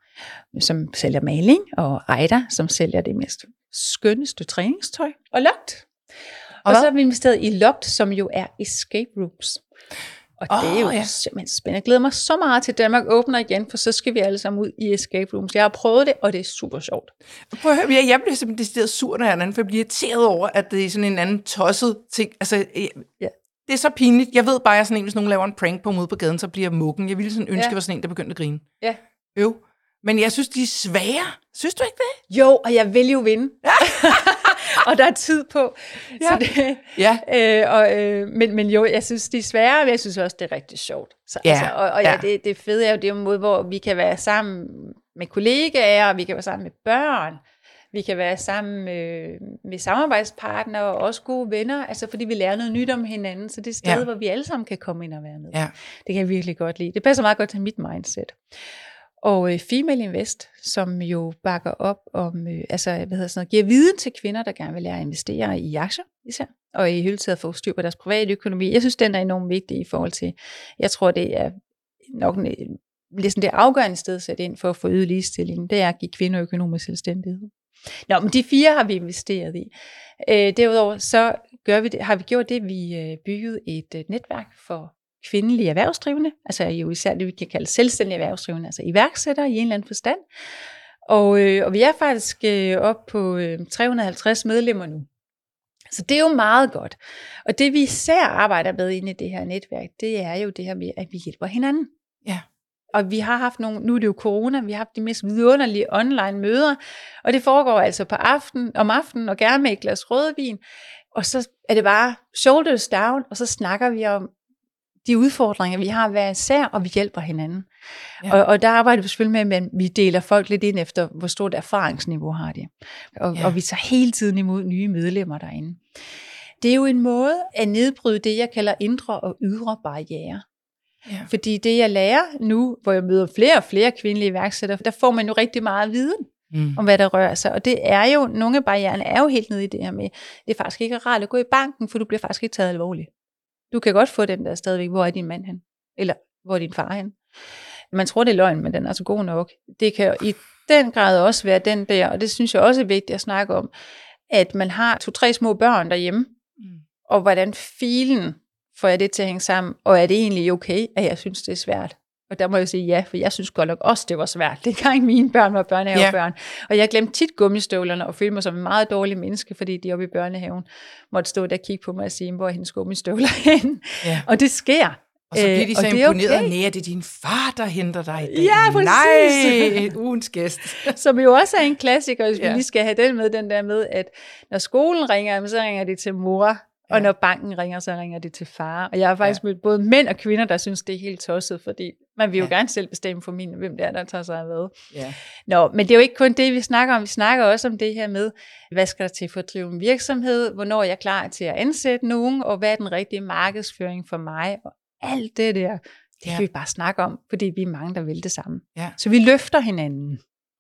som sælger maling, og Ejda, som sælger det mest skønneste træningstøj. Og Logt. Og, og så har vi investeret i Logt, som jo er escape rooms. Og oh, det er jo ja. simpelthen spændende. Jeg glæder mig så meget til Danmark åbner igen, for så skal vi alle sammen ud i escape rooms. Jeg har prøvet det, og det er super sjovt. Prøv at høre, jeg, jeg bliver simpelthen decideret sur, når jeg er anden, for jeg bliver irriteret over, at det er sådan en anden tosset ting. Altså, jeg, ja. det er så pinligt. Jeg ved bare, at jeg sådan en, hvis nogen laver en prank på mig ude på gaden, så bliver jeg muggen. Jeg ville sådan ønske, ja. jeg var sådan en, der begyndte at grine. Ja. øv. Men jeg synes, de er svære. Synes du ikke det? Jo, og jeg vil jo vinde. Og der er tid på. Ja. Så det, ja. øh, og, øh, men, men jo, jeg synes, de er svære, men jeg synes også, det er rigtig sjovt. Så, Ja. altså, og og ja, Ja. det, det fede er jo det en måde, hvor vi kan være sammen med kollegaer, vi kan være sammen med børn, vi kan være sammen med, med samarbejdspartnere og også gode venner, altså fordi vi lærer noget nyt om hinanden, så det er et sted, Ja. hvor vi alle sammen kan komme ind og være med. Ja. Det kan jeg virkelig godt lide. Det passer meget godt til mit mindset. Og øh, Female Invest, som jo bakker op om, øh, altså hvad hedder sådan noget, giver viden til kvinder, der gerne vil lære at investere i aktier især, og i hele taget få styr på deres private økonomi. Jeg synes, den er enormt vigtig i forhold til, jeg tror, det er nok ligesom det afgørende sted at sætte ind for at få øget ligestilling, det er at give kvinder økonomisk selvstændighed. Nå, men de fire har vi investeret i. Øh, derudover så gør vi det, har vi gjort det, vi øh, byggede et øh, netværk for kvindelige erhvervsdrivende, altså jo især det, vi kan kalde selvstændige erhvervsdrivende, altså iværksættere i en eller anden forstand. Og, øh, og vi er faktisk øh, oppe på øh, tre hundrede og halvtreds medlemmer nu. Så det er jo meget godt. Og det vi især arbejder med inde i det her netværk, det er jo det her med, at vi hjælper hinanden. Ja. Og vi har haft nogle, nu er det jo corona, vi har haft de mest vidunderlige online møder, og det foregår altså på aften, om aftenen, og gerne med et glas rødvin, og så er det bare shoulders down, og så snakker vi om de udfordringer, vi har hver især, og vi hjælper hinanden. Ja. Og, og der arbejder vi selvfølgelig med, at vi deler folk lidt ind efter, hvor stort erfaringsniveau har de. Og, ja. og vi tager hele tiden imod nye medlemmer derinde. Det er jo en måde at nedbryde det, jeg kalder indre og ydre barrierer. Ja. Fordi det, jeg lærer nu, hvor jeg møder flere og flere kvindelige iværksættere, der får man jo rigtig meget viden mm. om, hvad der rører sig. Og det er jo, nogle af barriererne er jo helt nede i det her med, det er faktisk ikke rart at gå i banken, for du bliver faktisk ikke taget alvorligt. Du kan godt få den der stadigvæk, hvor er din mand hen? Eller hvor er din far hen? Man tror, det er løgn, men den er så god nok. Det kan i den grad også være den der, og det synes jeg også er vigtigt at snakke om, at man har to-tre små børn derhjemme, mm. og hvordan filen får jeg det til at hænge sammen, og er det egentlig okay, at jeg synes, det er svært? Og der må jeg sige ja, for jeg synes godt nok også, det var svært. Det kan ikke mine børn var børnehavebørn. Yeah. Og jeg glemte tit gummistøvlerne og følte mig som en meget dårlig menneske, fordi de oppe i børnehaven måtte stå der og kigge på mig og sige, hvor er hendes gummistøvler hen? Yeah. Og det sker. Og så bliver de så øh, imponeret, okay. næh, det er din far, der henter dig i dag. Ja, Nej, præcis. ugens gæst. Som jo også er en klassiker, hvis vi ja. lige skal have den med, den der med, at når skolen ringer, så ringer de til mor. Og ja. når banken ringer, så ringer de til far. Og jeg har faktisk ja. mødt både mænd og kvinder, der synes, det er helt tosset, fordi man vil jo ja. gerne selv bestemme for min, hvem det er, der tager sig af hvad. Ja. Nå, men det er jo ikke kun det, vi snakker om. Vi snakker også om det her med, hvad skal der til for at drive en virksomhed? Hvornår er jeg klar til at ansætte nogen? Og hvad er den rigtige markedsføring for mig? Og alt det der, det ja. kan vi bare snakke om, fordi vi er mange, der vil det samme. Ja. Så vi løfter hinanden.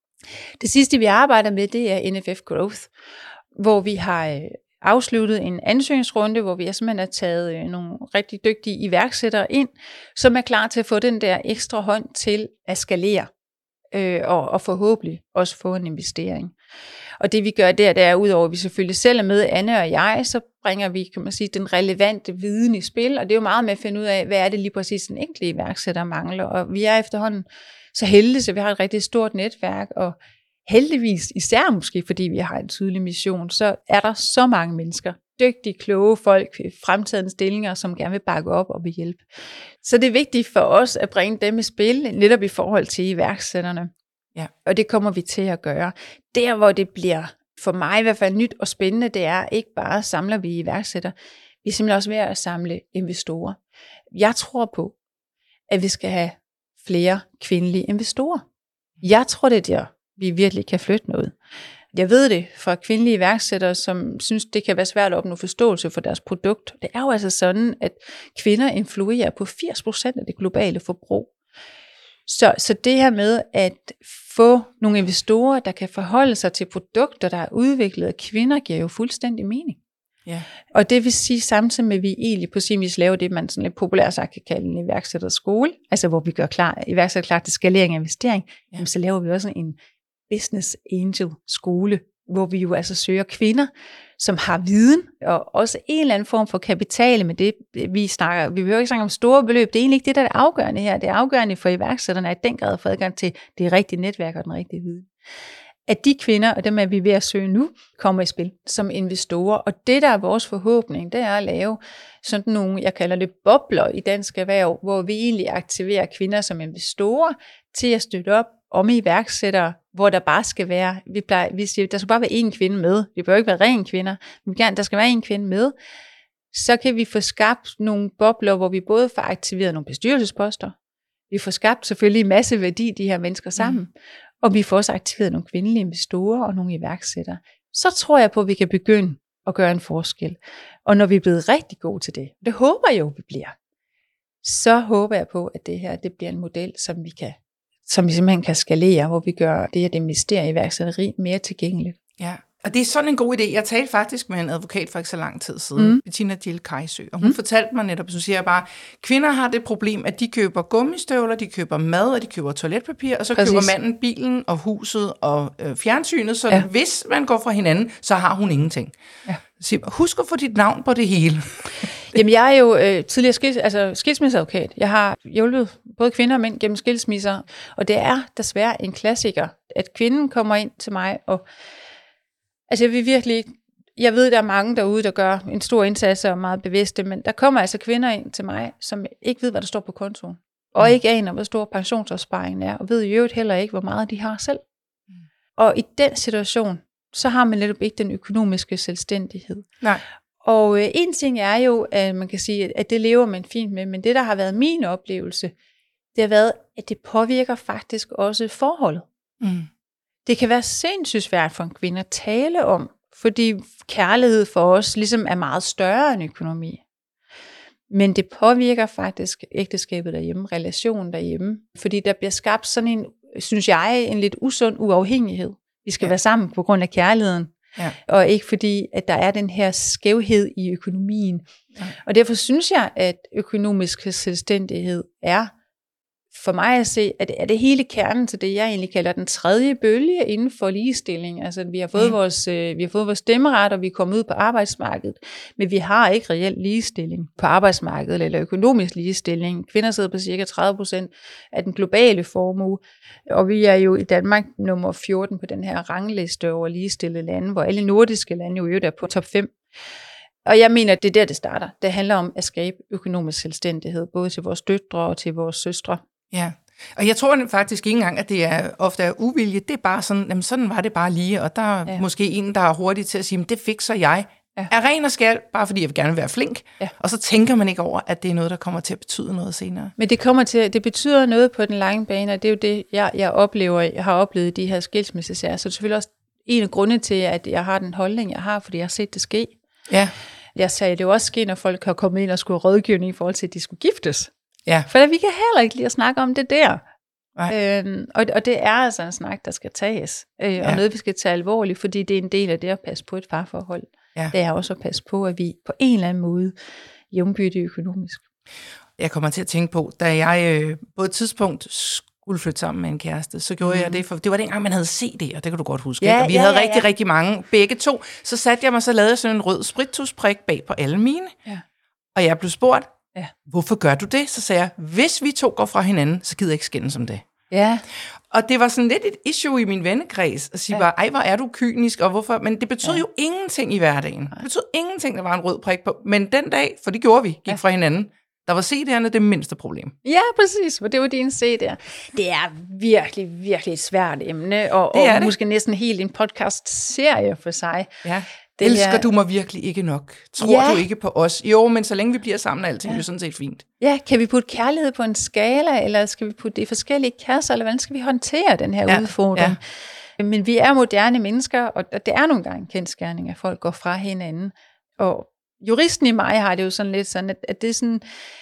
Det sidste, vi arbejder med, det er N F F Growth, hvor vi har afsluttet en ansøgningsrunde, hvor vi simpelthen har taget øh, nogle rigtig dygtige iværksættere ind, som er klar til at få den der ekstra hånd til at skalere, øh, og, og forhåbentlig også få en investering. Og det vi gør der, det er udover at vi selvfølgelig selv er med, Anne og jeg, så bringer vi, kan man sige, den relevante viden i spil, og det er jo meget med at finde ud af, hvad er det lige præcis den enkelte iværksætter mangler, og vi er efterhånden så heldige, så vi har et rigtig stort netværk, og heldigvis, især måske fordi vi har en tydelig mission, så er der så mange mennesker, dygtige, kloge folk, fremtidens stillinger, som gerne vil bakke op og vil hjælpe. Så det er vigtigt for os at bringe dem i spil, netop i forhold til iværksætterne. Ja. Og det kommer vi til at gøre. Der, hvor det bliver for mig i hvert fald nyt og spændende, det er ikke bare samler vi iværksætter, vi er simpelthen også ved at samle investorer. Jeg tror på, at vi skal have flere kvindelige investorer. Jeg tror, det er der, vi virkelig kan flytte noget. Jeg ved det fra kvindelige iværksættere, som synes, det kan være svært at opnå forståelse for deres produkt. Det er jo altså sådan, at kvinder influerer på firs procent af det globale forbrug. Så, så det her med at få nogle investorer, der kan forholde sig til produkter, der er udviklet af kvinder, giver jo fuldstændig mening. Ja. Og det vil sige samtidig med, at vi egentlig på sin vis laver det, man sådan lidt populært sagt kan kalde en iværksætterskole, altså hvor vi gør klar, iværksætter klar til skalering af investering, ja. Jamen, så laver vi også en business angel skole, hvor vi jo altså søger kvinder, som har viden, og også en eller anden form for kapital med det, vi snakker. Vi behøver ikke snakke om store beløb, det er egentlig ikke det, der er det afgørende her. Det er afgørende for iværksætterne, at den grad får adgang til det rigtige netværk og den rigtige viden. at de kvinder, og dem er vi ved at søge nu, kommer i spil som investorer. Og det, der er vores forhåbning, det er at lave sådan nogle, jeg kalder det bobler i dansk erhverv, hvor vi egentlig aktiverer kvinder som investorer til at støtte op om iværksættere, hvor der bare skal være, vi, plejer, vi siger, der skal bare være én kvinde med. Det bør ikke være ren kvinder, men gerne, der skal være én kvinde med. Så kan vi få skabt nogle bobler, hvor vi både får aktiveret nogle bestyrelsesposter, vi får skabt selvfølgelig en masse værdi, de her mennesker sammen, mm. og vi får også aktiveret nogle kvindelige investorer og nogle iværksættere. Så tror jeg på, at vi kan begynde at gøre en forskel. Og når vi er blevet rigtig gode til det, det håber jeg jo, vi bliver, så håber jeg på, at det her det bliver en model, som vi kan, som vi simpelthen kan skalere, hvor vi gør det at investere i iværksætteri mere tilgængeligt. Ja. Og det er sådan en god idé. Jeg talte faktisk med en advokat for ikke så lang tid siden, mm. Bettina Jill Kajsø, og hun mm. fortalte mig netop, så siger jeg bare, kvinder har det problem, at de køber gummistøvler, de køber mad, og de køber toiletpapir, og så Præcis. køber manden bilen og huset og øh, fjernsynet, så ja. hvis man går fra hinanden, så har hun ingenting. Ja. Så husk at få dit navn på det hele. Jamen, jeg er jo øh, tidligere skils, altså, skilsmisseadvokat. Jeg har hjulpet både kvinder og mænd gennem skilsmisser, og det er desværre en klassiker, at kvinden kommer ind til mig og altså jeg vil virkelig, jeg ved, der er mange derude, der gør en stor indsats og er meget bevidste, men der kommer altså kvinder ind til mig, som ikke ved, hvad der står på kontoen, og mm. ikke aner, hvor stor pensionsopsparingen er, og ved i øvrigt heller ikke, hvor meget de har selv. Mm. Og i den situation, så har man netop ikke den økonomiske selvstændighed. Nej. Og øh, en ting er jo, at man kan sige, at det lever man fint med, men det, der har været min oplevelse, det har været, at det påvirker faktisk også forholdet. Mm. Det kan være sindssygt svært for en kvinde at tale om, fordi kærlighed for os ligesom er meget større end økonomi. Men det påvirker faktisk ægteskabet derhjemme, relationen derhjemme, fordi der bliver skabt sådan en, synes jeg, en lidt usund uafhængighed. Vi skal ja. være sammen på grund af kærligheden, ja. og ikke fordi, at der er den her skævhed i økonomien. Ja. Og derfor synes jeg, at økonomisk selvstændighed er for mig at se, at er det hele kernen til det, jeg egentlig kalder den tredje bølge inden for ligestilling. Altså, vi har fået, mm. vores, øh, vi har fået vores stemmeret, og vi er kommet ud på arbejdsmarkedet, men vi har ikke reel ligestilling på arbejdsmarkedet, eller økonomisk ligestilling. Kvinder sidder på cirka tredive procent af den globale formue, og vi er jo i Danmark nummer fjorten på den her rangliste over ligestillede lande, hvor alle nordiske lande jo er på top fem. Og jeg mener, at det er der, det starter. Det handler om at skabe økonomisk selvstændighed, både til vores døtre og til vores søstre. Ja, og jeg tror faktisk ikke engang, at det er ofte er uvilje. Det er bare sådan, jamen sådan var det bare lige, og der er ja. måske en, der er hurtig til at sige, men det fikser jeg. Ja. Er ren og skær, bare fordi jeg vil gerne være flink. Ja. Og så tænker man ikke over, at det er noget, der kommer til at betyde noget senere. Men det kommer til, det betyder noget på den lange bane, og det er jo det, jeg, jeg oplever, jeg har oplevet i de her skilsmissesager. Så det er selvfølgelig også en af grundene til, at jeg har den holdning, jeg har, fordi jeg har set det ske. Ja. Jeg sagde, det er jo også ske, når folk har kommet ind og skulle have rådgivning i forhold til, at de skulle giftes. Ja. For vi kan heller ikke lide at snakke om det der. Øhm, og, og det er altså en snak, der skal tages. Øh, ja. Og noget, vi skal tage alvorligt, fordi det er en del af det at passe på et parforhold. Ja. Det er også at passe på, at vi på en eller anden måde jævnbyrde økonomisk. Jeg kommer til at tænke på, da jeg øh, på et tidspunkt skulle flytte sammen med en kæreste, så gjorde mm. jeg det, for det var dengang, man havde C D'er, det kan du godt huske. Ja, og vi ja, havde ja, rigtig, ja. rigtig mange, begge to. Så satte jeg mig, så lavede jeg sådan en rød sprittusprik bag på alle mine. Ja. Og jeg blev spurgt, ja. hvorfor gør du det? Så sagde jeg, hvis vi to går fra hinanden, så gider jeg ikke skændes om det. Ja. Og det var sådan lidt et issue i min vennekreds, at sige ja. bare, ej, hvor er du kynisk, og hvorfor? Men det betød ja. jo ingenting i hverdagen. Det betød ingenting, der var en rød prik på. Men den dag, for det gjorde vi, gik ja. fra hinanden, der var C D'erne det mindste problem. Ja, præcis, for det var dine C D'er. Det er virkelig, virkelig et svært emne, og, og det. måske næsten helt en podcast-serie for sig. Ja. Det Elsker er... du mig virkelig ikke nok? Tror ja. du ikke på os? Jo, men så længe vi bliver sammen, er alting ja. jo sådan set fint. Ja, kan vi putte kærlighed på en skala, eller skal vi putte det i forskellige kasser, eller hvordan skal vi håndtere den her ja. udfordring? Ja. Men vi er moderne mennesker, og det er nogle gange kendsgerning, at folk går fra hinanden. Og juristen i mig har det jo sådan lidt sådan, at det er sådan,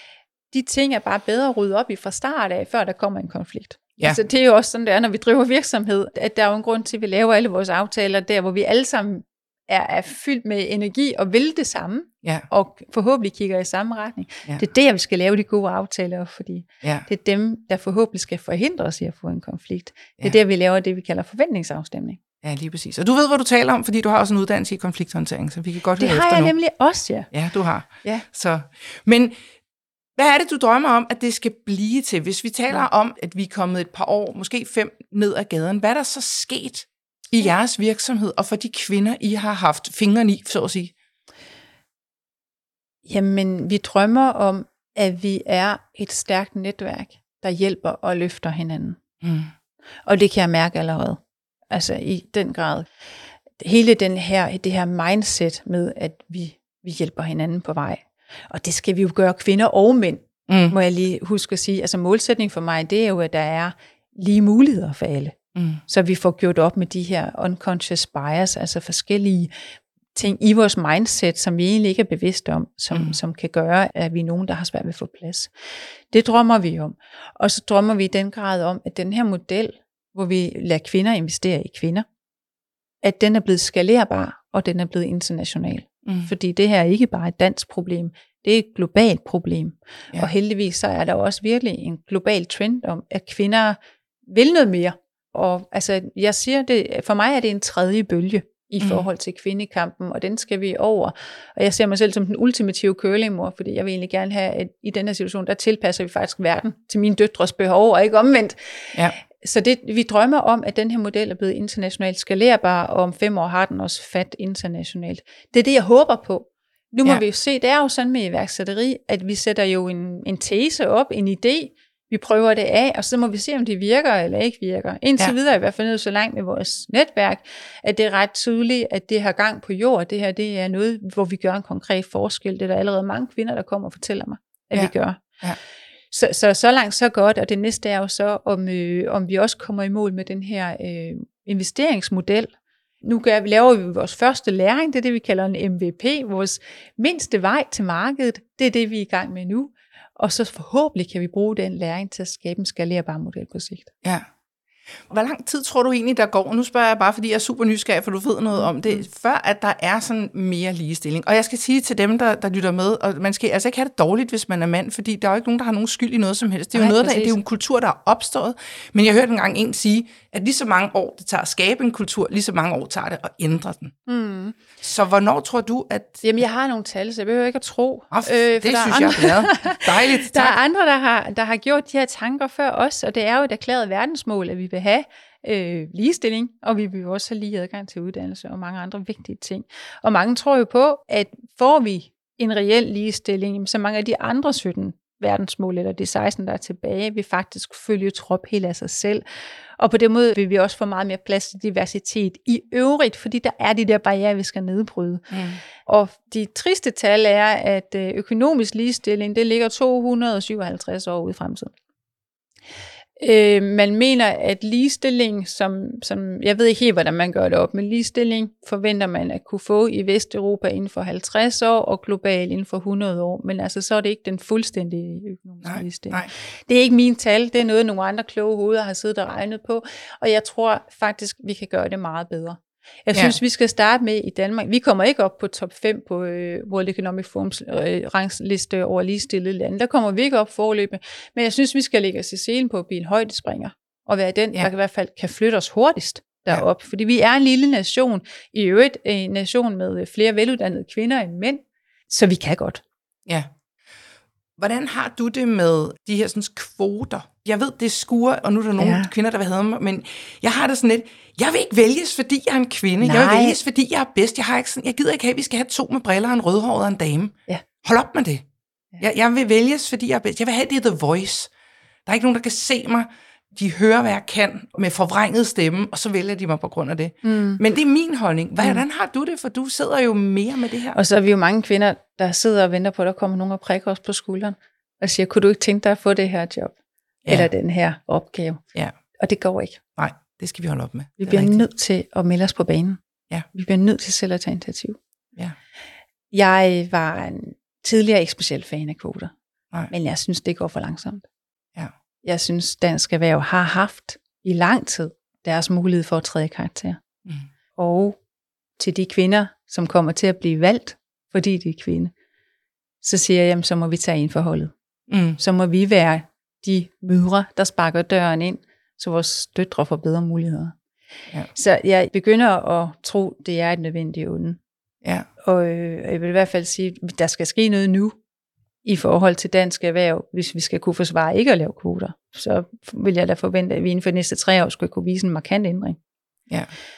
de ting er bare bedre at rydde op i fra start af, før der kommer en konflikt. Ja. Altså, det er jo også sådan, det er, når vi driver virksomhed, at der er jo en grund til, at vi laver alle vores aftaler der, hvor vi alle sammen er, er fyldt med energi og vil det samme, ja. og forhåbentlig kigger i samme retning. Ja. Det er der, vi skal lave de gode aftaler, fordi ja. det er dem, der forhåbentlig skal forhindre os i at få en konflikt. Det er ja. der, vi laver det, vi kalder forventningsafstemning. Ja, lige præcis. Og du ved, hvad du taler om, fordi du har også en uddannelse i konflikthåndtering, så vi kan godt høre efter nu. Det har jeg nemlig også, ja. Ja, du har. Ja. Så, men hvad er det, du drømmer om, at det skal blive til? Hvis vi taler ja. om, at vi er kommet et par år, måske fem, ned ad gaden, hvad er der så sket i jeres virksomhed, og for de kvinder, I har haft fingrene i, så at sige? Jamen, vi drømmer om, at vi er et stærkt netværk, der hjælper og løfter hinanden. Mm. Og det kan jeg mærke allerede. Altså i den grad. Hele den her, det her mindset med, at vi, vi hjælper hinanden på vej. Og det skal vi jo gøre, kvinder og mænd, mm. må jeg lige huske at sige. Altså målsætning for mig, det er jo, at der er lige muligheder for alle. Mm. Så vi får gjort op med de her unconscious bias, altså forskellige ting i vores mindset, som vi egentlig ikke er bevidste om, som, mm. som kan gøre, at vi er nogen, der har svært ved at få plads. Det drømmer vi om. Og så drømmer vi i den grad om, at den her model, hvor vi lader kvinder investere i kvinder, at den er blevet skalerbar, og den er blevet international. Mm. Fordi det her er ikke bare et dansk problem, det er et globalt problem. Ja. Og heldigvis så er der også virkelig en global trend om, at kvinder vil noget mere. Og altså, jeg siger det, for mig er det en tredje bølge i mm. forhold til kvindekampen, og den skal vi over. Og jeg ser mig selv som den ultimative curlingmor, fordi jeg vil egentlig gerne have, at i den her situation, der tilpasser vi faktisk verden til mine døtres behov, og ikke omvendt. Ja. Så det, vi drømmer om, at den her model er blevet internationalt skalerbar, og om fem år har den også fat internationalt. Det er det, jeg håber på. Nu må ja. vi jo se, det er jo sådan med iværksætteri, at vi sætter jo en, en tese op, en idé, vi prøver det af, og så må vi se, om det virker eller ikke virker. Indtil ja. videre er i hvert fald nået så langt med vores netværk, at det er ret tydeligt, at det har gang på jord. Det her, det er noget, hvor vi gør en konkret forskel. Det er der allerede mange kvinder, der kommer og fortæller mig, at ja. vi gør. Ja. Så, så så langt, så godt, og det næste er jo så, om, øh, om vi også kommer i mål med den her øh, investeringsmodel. Nu gør, laver vi vores første læring, det er det, vi kalder en M V P, vores mindste vej til markedet. Det er det, vi er i gang med nu. Og så forhåbentlig kan vi bruge den læring til at skabe en skalerbar model på sigt. Ja. Hvor lang tid tror du egentlig, der går? Nu spørger jeg bare, fordi jeg er super nysgerrig, for du ved noget om det, før at der er sådan mere ligestilling. Og jeg skal sige til dem, der, der lytter med, og man skal altså ikke have det dårligt, hvis man er mand, fordi der er jo ikke nogen, der har nogen skyld i noget som helst. Det er jo, Nej, noget, der, det er jo en kultur, der er opstået. Men jeg hørte engang en sige, at lige så mange år det tager at skabe en kultur, lige så mange år tager det at ændre den. Mm. Så hvornår tror du, at... Jamen, jeg har nogle tal, så jeg behøver ikke at tro. Oh, øh, det synes andre... jeg er glad. Dejligt. Der er andre, der har, der har gjort de her tanker før os, og det er jo et erklæret verdensmål, at vi vil have øh, ligestilling, og vi vil jo også have lige adgang til uddannelse og mange andre vigtige ting. Og mange tror jo på, at får vi en reel ligestilling, så mange af de andre sytten verdensmål, eller de seksten, der er tilbage, vil faktisk følge trop helt af sig selv. Og på den måde vil vi også få meget mere plads til diversitet i øvrigt, fordi der er de der barrierer, vi skal nedbryde. Mm. Og de triste tal er, at økonomisk ligestilling, det ligger to hundrede og syvoghalvtreds år ude i fremtiden. Øh, man mener, at ligestilling, som, som, jeg ved ikke helt, hvordan man gør det op, men ligestilling forventer man at kunne få i Vesteuropa inden for halvtreds år, og globalt inden for hundrede år. Men altså, så er det ikke den fuldstændige økonomiske nej, ligestilling. Nej. Det er ikke mine tal, det er noget, nogle andre kloge hoveder har siddet og regnet på, og jeg tror faktisk, vi kan gøre det meget bedre. Jeg synes, ja. vi skal starte med i Danmark. Vi kommer ikke op på top fem på øh, World Economic Forums øh, rangliste over ligestillede lande. Der kommer vi ikke op forløbende. Men jeg synes, vi skal lægge os i selen på at blive en højdespringer. Og være den, ja. der i hvert fald kan flytte os hurtigst derop. Ja. Fordi vi er en lille nation. I øvrigt en nation med flere veluddannede kvinder end mænd. Så vi kan godt. Ja. Hvordan har du det med de her sådan, kvoter? Jeg ved, det er skure, og nu er der nogle ja. kvinder, der vil have mig, men jeg har det sådan lidt, jeg vil ikke vælges, fordi jeg er en kvinde. Nej. Jeg vil vælges, fordi jeg er bedst. Jeg, har ikke sådan, jeg gider ikke have, at vi skal have to med briller og en rødhåret og en dame. Ja. Hold op med det. Ja. Jeg, jeg vil vælges, fordi jeg er bedst. Jeg vil have det The Voice. Der er ikke nogen, der kan se mig. De hører, hvad jeg kan med forvrænget stemme, og så vælger de mig på grund af det. Mm. Men det er min holdning. Hvordan har du det? For du sidder jo mere med det her. Og så er vi jo mange kvinder, der sidder og venter på, at der kommer nogen og prikker os på skulderen, og siger, kunne du ikke tænke dig at få det her job? Ja. Eller den her opgave? Ja. Og det går ikke. Nej, det skal vi holde op med. Vi bliver rigtigt. nødt til at melde os på banen. Ja. Vi bliver nødt til selv at tage initiativ. Ja. Jeg var en tidligere ikke specielt fan af kvoter. Nej. Men jeg synes, det går for langsomt. Ja. Jeg synes, dansk erhverv har haft i lang tid deres mulighed for at træde i karakter. Mm. Og til de kvinder, som kommer til at blive valgt, fordi de er kvinde, så siger jeg, jamen, så må vi tage ind for holdet. Mm. Så må vi være de mødre, der sparker døren ind, så vores døtre får bedre muligheder. Ja. Så jeg begynder at tro, det er et nødvendigt onde. Ja. Og øh, jeg vil i hvert fald sige, at der skal ske noget nu, i forhold til dansk erhverv, hvis vi skal kunne forsvare ikke at lave kvoter, så vil jeg da forvente, at vi inden for de næste tre år skal kunne vise en markant ændring. Ja.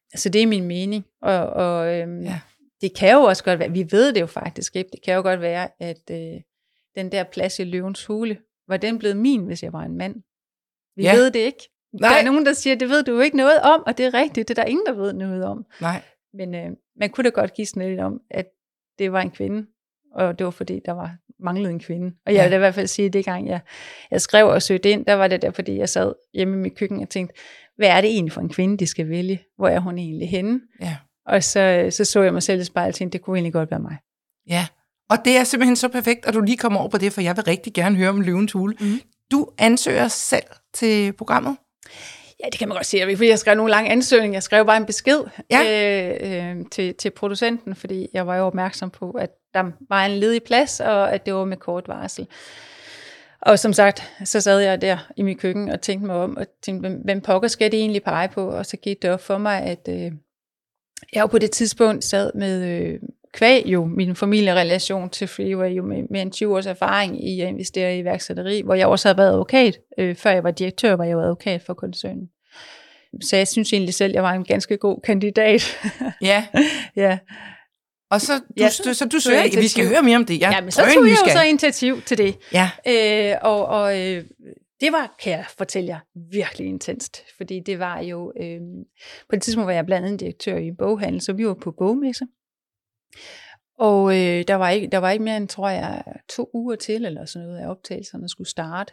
så det er min mening. Og, og øhm, Ja. det kan jo også godt være, vi ved det jo faktisk ikke, det kan jo godt være, at øh, den der plads i Løvens Hule, var den blevet min, hvis jeg var en mand? Vi Ja. ved det ikke. Nej. Der er nogen, der siger, det ved du jo ikke noget om, og det er rigtigt, det er der ingen, der ved noget om. Nej. Men øh, man kunne da godt give sådan lidt om, at det var en kvinde, og det var fordi, der var manglede en kvinde. Og jeg Ja. vil da i hvert fald sige, at det gang jeg, jeg skrev og søgte ind, der var det der, fordi jeg sad hjemme i mit køkken og tænkte, hvad er det egentlig for en kvinde, de skal vælge? Hvor er hun egentlig henne? Ja. Og så, så så jeg mig selv i spejlet og tænkte, det kunne egentlig godt være mig. Ja, og det er simpelthen så perfekt, at du lige kommer over på det, for jeg vil rigtig gerne høre om Løvens Hule. Mm. Du ansøger selv til programmet? Ja, det kan man godt sige, fordi jeg skrev nogle lange ansøgninger. Jeg skrev bare en besked Ja. øh, øh, til, til producenten, fordi jeg var jo opmærksom på, at der var en ledig plads, og at det var med kort varsel. Og som sagt, så sad jeg der i mit køkken og tænkte mig om, og tænkte, hvem, hvem pokker skal det egentlig pege på? Og så gik det op for mig, at øh, jeg jo på det tidspunkt sad med øh, kvæg, jo min familierelation til Freeway, jo med mere end tyve års erfaring i at investere i iværksætteri, hvor jeg også havde været advokat. Øh, før jeg var direktør, var jeg jo advokat for koncernen. Så jeg synes egentlig selv, jeg var en ganske god kandidat. Ja. Ja. Og så, du, Ja, så, så- så du så søger, initiativ. vi skal høre mere om det. Jeg Ja, men så er tog jeg jo nysgerrig. så initiativ til det. Ja, Øh, og og øh, det var, kan jeg fortælle jer, virkelig intenst. Fordi det var jo, øh, på det tidspunkt var jeg blandt andet direktør i en boghandel, så vi var på bogmesse. Og øh, der, var ikke, der var ikke mere end, tror jeg, to uger til, eller sådan noget, af optagelserne skulle starte.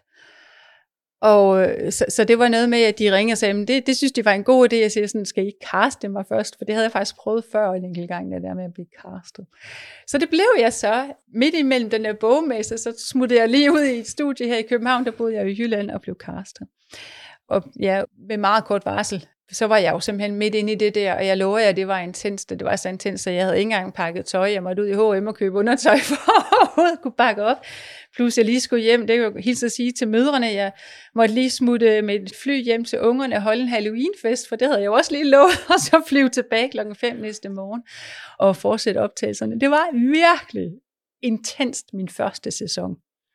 Og øh, så, så det var noget med, at de ringede og sagde, men det, det synes de var en god idé. Jeg siger sådan, skal I caste mig først? For det havde jeg faktisk prøvet før en enkelt gang, det der med at blive castet. Så det blev jeg så. Midt imellem den der bogmesse, så smuttede jeg lige ud i et studie her i København, der boede jeg i Jylland og blev castet. Og ja, med meget kort varsel, så var jeg jo simpelthen midt inde i det der, og jeg lover jer, det var intenst, og det var så intenst, at jeg havde ikke engang pakket tøj. Jeg måtte ud i H og M og købe undertøj for at overhovedet kunne pakke op. Plus jeg lige skulle hjem, det kan jeg hilse at sige til mødrene, jeg måtte lige smutte med et fly hjem til ungerne og holde en Halloweenfest, for det havde jeg jo også lige lovet, og så flyve tilbage klokken fem næste morgen og fortsætte optagelserne. Det var virkelig intenst min første sæson,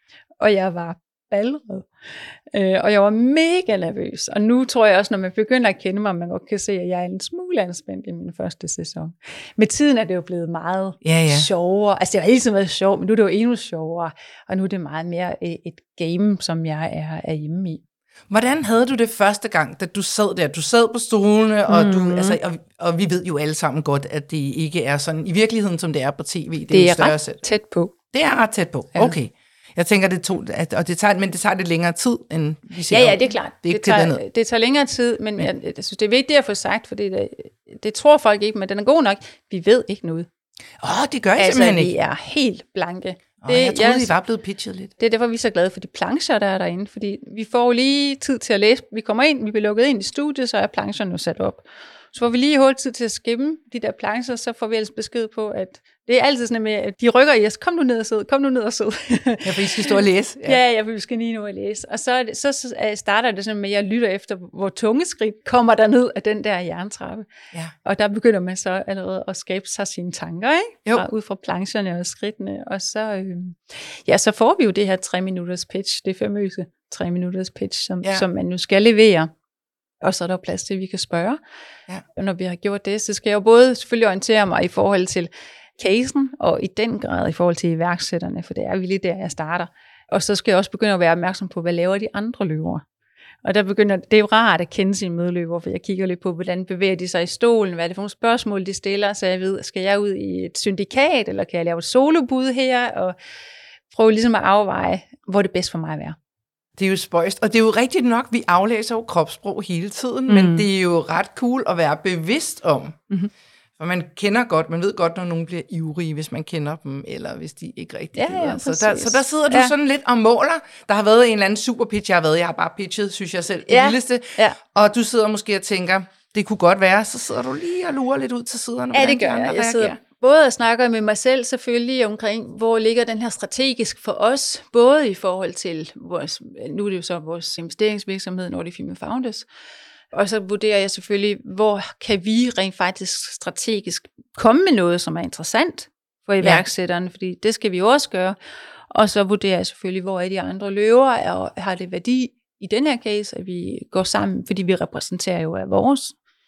og jeg var baldret. Øh, og jeg var mega nervøs. Og nu tror jeg også, når man begynder at kende mig, man godt kan se, at jeg er en smule anspændt i min første sæson. Med tiden er det jo blevet meget Ja, ja. sjovere. Altså det har hele tiden været sjovt, men nu er det jo endnu sjovere. Og nu er det meget mere et game, som jeg er, er hjemme i. Hvordan havde du det første gang, da du sad der? Du sad på stolene, og, Mhm. du, altså, og, og vi ved jo alle sammen godt, at det ikke er sådan i virkeligheden, som det er på tv. Det, Det jo er større ret selv. tæt på. Det er ret tæt på. Ja. Okay. Jeg tænker, det tog, at, og det tager, men det tager lidt længere tid, end vi ser. Ja, ja, det er klart. Det, er Det, ikke det, det tager, det tager længere tid, men jeg, jeg synes, det er vigtigt at få sagt, for det, det tror folk ikke, men den er god nok. Vi ved ikke noget. Åh, det gør jeg Altså, simpelthen vi ikke. er helt blanke. Åh, jeg troede, jeg- I var blevet pitchet lidt. Det er derfor, vi er så glade for de plancher, der er derinde, fordi vi får lige tid til at læse. Vi kommer ind, vi bliver lukket ind i studiet, så er plancherne jo sat op. Så får vi lige hurtigt tid til at skimme de der plancher, så får vi ellers besked på, at det er altid sådan med, at de rykker i os. Kom nu ned og sid, kom nu ned og sid. Ja, for I skal stå og læse. Ja, ja, ja, vi skal lige nu at læse. Og så, er det, så, så starter det sådan med, at jeg lytter efter, hvor tunge skridt kommer der ned af den der jerntrappe. Ja. Og der begynder man så allerede at skabe sig sine tanker, ikke? Jo. Fra, ud fra plancherne og skridtene. Og så, øh, ja, så får vi jo det her tre minutters pitch, det famøse tre minutters pitch, som, Ja. ja. som man nu skal levere. Og så er der plads til, at vi kan spørge. Ja. Og når vi har gjort det, så skal jeg jo både selvfølgelig orientere mig i forhold til casen, og i den grad i forhold til iværksætterne, for det er virkelig der, jeg starter. Og så skal jeg også begynde at være opmærksom på, hvad laver de andre løver? Og der begynder, det er jo rart at kende sine medløber, for jeg kigger lidt på, hvordan bevæger de sig i stolen, hvad er det for nogle spørgsmål, de stiller, så jeg ved, skal jeg ud i et syndikat, eller kan jeg lave et solobud her, og prøve ligesom at afveje, hvor det er bedst for mig at være. Det er jo spøjst, og det er jo rigtigt nok, vi aflæser jo kropssprog hele tiden, mm. men det er jo ret cool at være bevidst om. Mm-hmm. For man kender godt, man ved godt, når nogen bliver ivrige, hvis man kender dem, eller hvis de ikke rigtig Ja, gider. ja, så, der, præcis. så der sidder du Ja. sådan lidt og måler. Der har været en eller anden super pitch, jeg har været. Jeg har bare pitchet, synes jeg selv, det Ja. vildeste. Ja. Og du sidder måske og tænker, det kunne godt være, så sidder du lige og lurer lidt ud til siderne. Ja, hvordan det gør de andre jeg. Jeg reagerer. sidder både og snakker med mig selv selvfølgelig omkring, hvor ligger den her strategisk for os, både i forhold til vores, nu er det jo så vores investeringsvirksomhed, Nordic Female Founders, og så vurderer jeg selvfølgelig, hvor kan vi rent faktisk strategisk komme med noget, som er interessant for iværksætterne, fordi det skal vi jo også gøre. Og så vurderer jeg selvfølgelig, hvor er de andre løver, og har det værdi i den her case, at vi går sammen, fordi vi repræsenterer jo af vores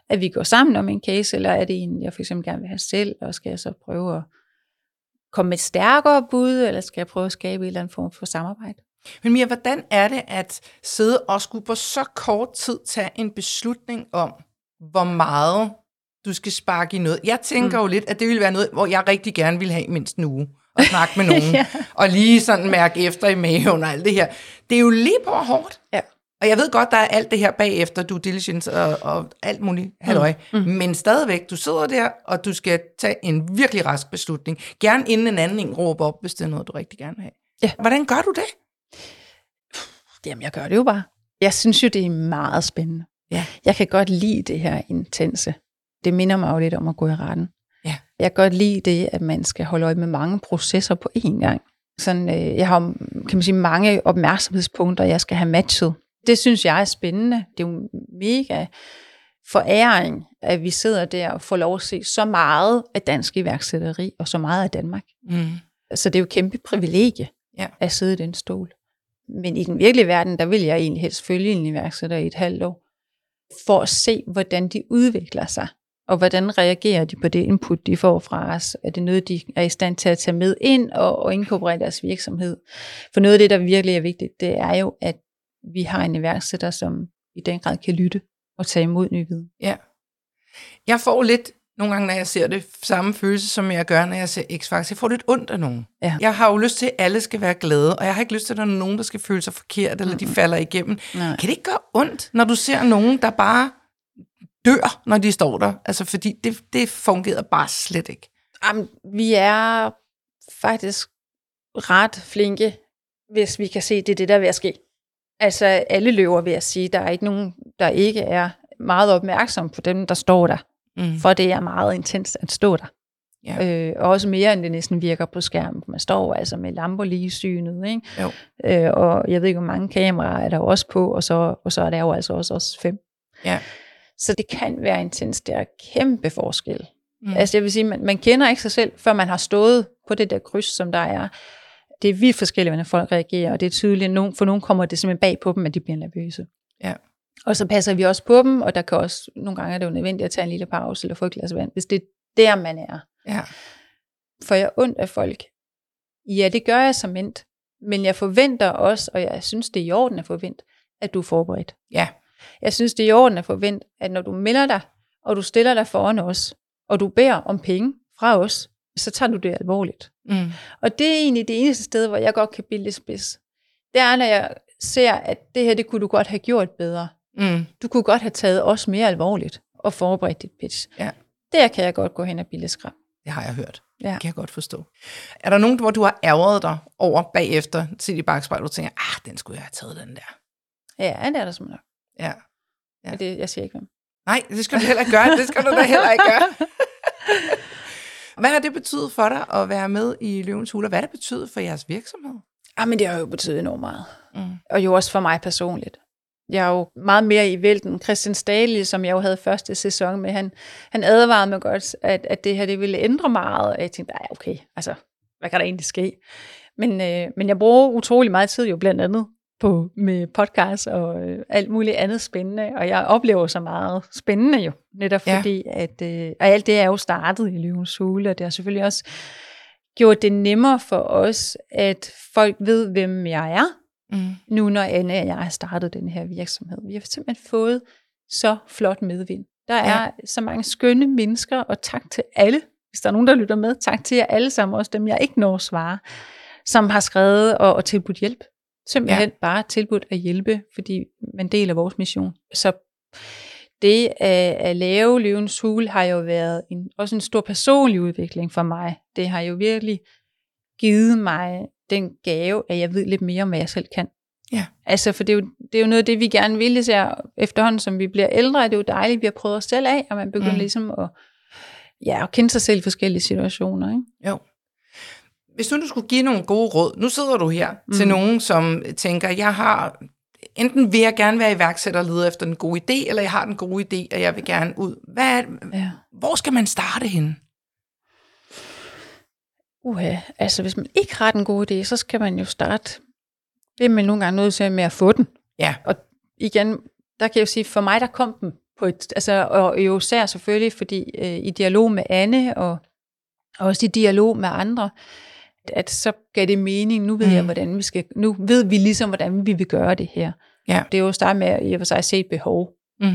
at vi går sammen om en case, eller er det en, jeg for eksempel gerne vil have selv, og skal jeg så prøve at komme med et stærkere bud, eller skal jeg prøve at skabe en eller anden form for samarbejde? Men Mia, hvordan er det at sidde og skulle på så kort tid tage en beslutning om, hvor meget du skal sparke i noget? Jeg tænker mm. jo lidt, at det ville være noget, hvor jeg rigtig gerne ville have mindst en uge og snakke med nogen, ja. og lige sådan mærke efter i maven og alt det her. Det er jo lige på hårdt. Ja. Og jeg ved godt, der er alt det her bagefter, due diligence og, og alt muligt, halløj. Mm. Mm. Men stadigvæk, du sidder der, og du skal tage en virkelig rask beslutning. Gerne inden en anden en råber op, hvis det er noget, du rigtig gerne vil have. Ja. Hvordan gør du det? Jamen, jeg gør det jo bare. Jeg synes jo, det er meget spændende. Ja. Jeg kan godt lide det her intense. Det minder mig jo lidt om at gå i retten. Ja. Jeg kan godt lide det, at man skal holde øje med mange processer på én gang. Sådan, øh, jeg har kan man sige, mange opmærksomhedspunkter, jeg skal have matchet. Det synes jeg er spændende. Det er jo mega foræring, at vi sidder der og får lov at se så meget af dansk iværksætteri, og så meget af Danmark. Mm. Så det er jo et kæmpe privilegie ja. at sidde i den stol. Men i den virkelige verden, der vil jeg egentlig helst følge en iværksætter i et halvt år, for at se, hvordan de udvikler sig, og hvordan reagerer de på det input, de får fra os. Er det noget, de er i stand til at tage med ind og, og inkorporere deres virksomhed? For noget af det, der virkelig er vigtigt, det er jo, at vi har en iværksætter, som i den grad kan lytte og tage imod ny viden. Ja. Jeg får lidt, nogle gange, når jeg ser det, samme følelse, som jeg gør, når jeg ser X-Factor. Jeg får lidt ondt af nogen. Ja. Jeg har jo lyst til, at alle skal være glade, og jeg har ikke lyst til, at der er nogen, der skal føle sig forkert, eller mm-hmm. de falder igennem. Nej. Kan det ikke gøre ondt, når du ser nogen, der bare dør, når de står der? Altså, fordi det, det fungerer bare slet ikke. Jamen, vi er faktisk ret flinke, hvis vi kan se, at det er det, der er ved at ske. Altså, alle løber ved at sige, at der er ikke nogen, der ikke er meget opmærksom på dem, der står der. Mm. For det er meget intens at stå der. Ja. Øh, og også mere, end det næsten virker på skærmen. Man står altså med lamper lige i synet, ikke? Jo. Øh, og jeg ved ikke, hvor mange kameraer er der også på, og så, og så er der jo altså også, også fem. Ja. Så det kan være intens. Det er kæmpe forskel. Mm. Altså jeg vil sige, man, man kender ikke sig selv, før man har stået på det der kryds, som der er. Det er vildt forskelligt, når folk reagerer, og det er tydeligt, at for nogen kommer det simpelthen bag på dem, at de bliver nervøse. Ja. Og så passer vi også på dem, og der kan også, nogle gange er det jo nødvendigt at tage en lille pause, eller få et glas vand, hvis det er der, man er. Ja. For jeg ondt af folk. Ja, det gør jeg som ment, men jeg forventer også, og jeg synes, det er i orden at forvente, at du er forberedt. Ja. Jeg synes, det er i orden at forvente, at når du melder dig, og du stiller dig foran os, og du beder om penge fra os, så tager du det alvorligt. Mm. Og det er egentlig det eneste sted, hvor jeg godt kan bilde spids. Det er, når jeg ser, at det her, det kunne du godt have gjort bedre. Mm. Du kunne godt have taget os mere alvorligt, og forberedt dit pitch. Ja. Der kan jeg godt gå hen og bilde skram. Det har jeg hørt. Ja. Det kan jeg godt forstå. Er der nogen, hvor du har ærgret dig over bagefter, til i bagspejlet, og du tænker, ah, den skulle jeg have taget, den der? Ja, det er der simpelthen. Ja. Ja. Det, jeg siger ikke hvem. Nej, det skal du heller ikke gøre. Det skal du da heller ikke gøre. Hvad har det betydet for dig at være med i Løvens Hule? Hvad har det betydet for jeres virksomhed? Ah, men det har jo betydet enormt meget. Mm. Og jo også for mig personligt. Jeg er jo meget mere i vælten. Christian Stadli, som jeg jo havde første sæson med, han, han advarede mig godt, at, at det her det ville ændre meget. Og jeg tænkte, nej, okay, altså, hvad kan der egentlig ske? Men, øh, men jeg bruger utrolig meget tid jo blandt andet på, med podcast og øh, alt muligt andet spændende. Og jeg oplever så meget spændende jo, netop ja. fordi, at øh, og alt det er jo startet i Løvens Hule, og det har selvfølgelig også gjort det nemmere for os, at folk ved, hvem jeg er. Mm. Nu når Anne og jeg har startet den her virksomhed. Vi har simpelthen fået så flot medvind. Der er ja. så mange skønne mennesker, og tak til alle, hvis der er nogen, der lytter med. Tak til jer alle sammen, også dem, jeg ikke når at svare, som har skrevet og, og tilbudt hjælp. Simpelthen ja. bare tilbudt at hjælpe, fordi man deler vores mission. Så det at, at lave Løvens Hule har jo været en, også en stor personlig udvikling for mig. Det har jo virkelig givet mig den gave, at jeg ved lidt mere om, hvad jeg selv kan. Ja. Altså, for det er, jo, det er jo noget af det, vi gerne vil, især efterhånden, som vi bliver ældre, det er jo dejligt, at vi har prøvet os selv af, og man begynder mm. ligesom at, ja, at kende sig selv i forskellige situationer. Ikke? Jo. Hvis nu du skulle give nogle gode råd, nu sidder du her mm. til nogen, som tænker, jeg har, enten vil jeg gerne være iværksætter og lede efter den gode idé, eller jeg har den gode idé, og jeg vil gerne ud. Hvad er, ja. Hvor skal man starte henne? Uha, altså hvis man ikke har den gode idé, så skal man jo starte. Det er man nogle gange nødt til med at få den. Ja. Og igen, der kan jeg jo sige, for mig der kom den på et, altså, og jo især selvfølgelig, fordi øh, i dialog med Anne, og også i dialog med andre, at så gav det mening, nu ved mm. jeg, hvordan vi skal, nu ved vi ligesom, hvordan vi vil gøre det her. Ja. Det er jo starte med at i og for sig se et behov. Mm.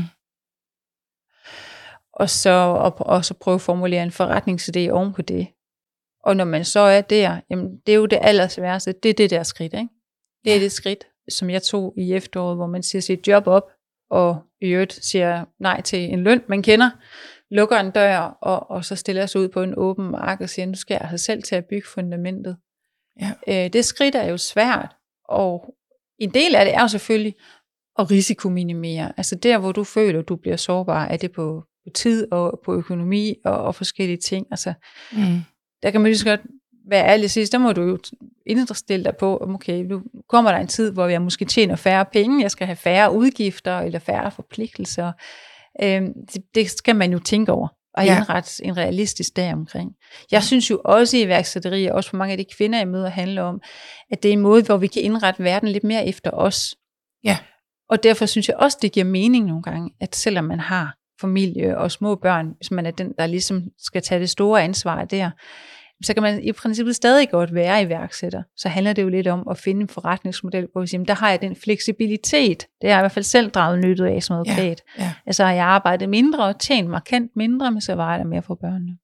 Og så, og, og så prøve at formulere en forretningsidé oven på det. Og når man så er der, jamen, det er jo det allersværeste, det er det der skridt, ikke? Det er ja. det skridt, som jeg tog i efteråret, hvor man siger sit job op, og i øvrigt siger nej til en løn, man kender, lukker en dør, og, og så stiller sig ud på en åben mark og siger, nu skal jeg altså selv til at bygge fundamentet. Ja. Øh, det skridt er jo svært, og en del af det er jo selvfølgelig at risikominimere. Altså der, hvor du føler, du bliver sårbar, er det på, på tid og på økonomi og, og forskellige ting. Altså, mm. der kan man lige så godt være ærlig sidst, der må du jo indstille dig på, okay, nu kommer der en tid, hvor jeg måske tjener færre penge, jeg skal have færre udgifter eller færre forpligtelser. Øhm, det, det skal man jo tænke over, og ja. indrette en realistisk dag omkring. Jeg synes jo også i iværksætteri, og også for mange af de kvinder, jeg møder, handler om, at det er en måde, hvor vi kan indrette verden lidt mere efter os. Ja. Og derfor synes jeg også, det giver mening nogle gange, at selvom man har familie og små børn, hvis man er den, der ligesom skal tage det store ansvar der, så kan man i princippet stadig godt være iværksætter. Så handler det jo lidt om at finde en forretningsmodel, hvor vi siger, der har jeg den fleksibilitet. Det har jeg i hvert fald selv draget nytte af som advokat. Ja, ja. Altså har jeg arbejdet mindre og tjent markant mindre, men så var jeg mere for børnene.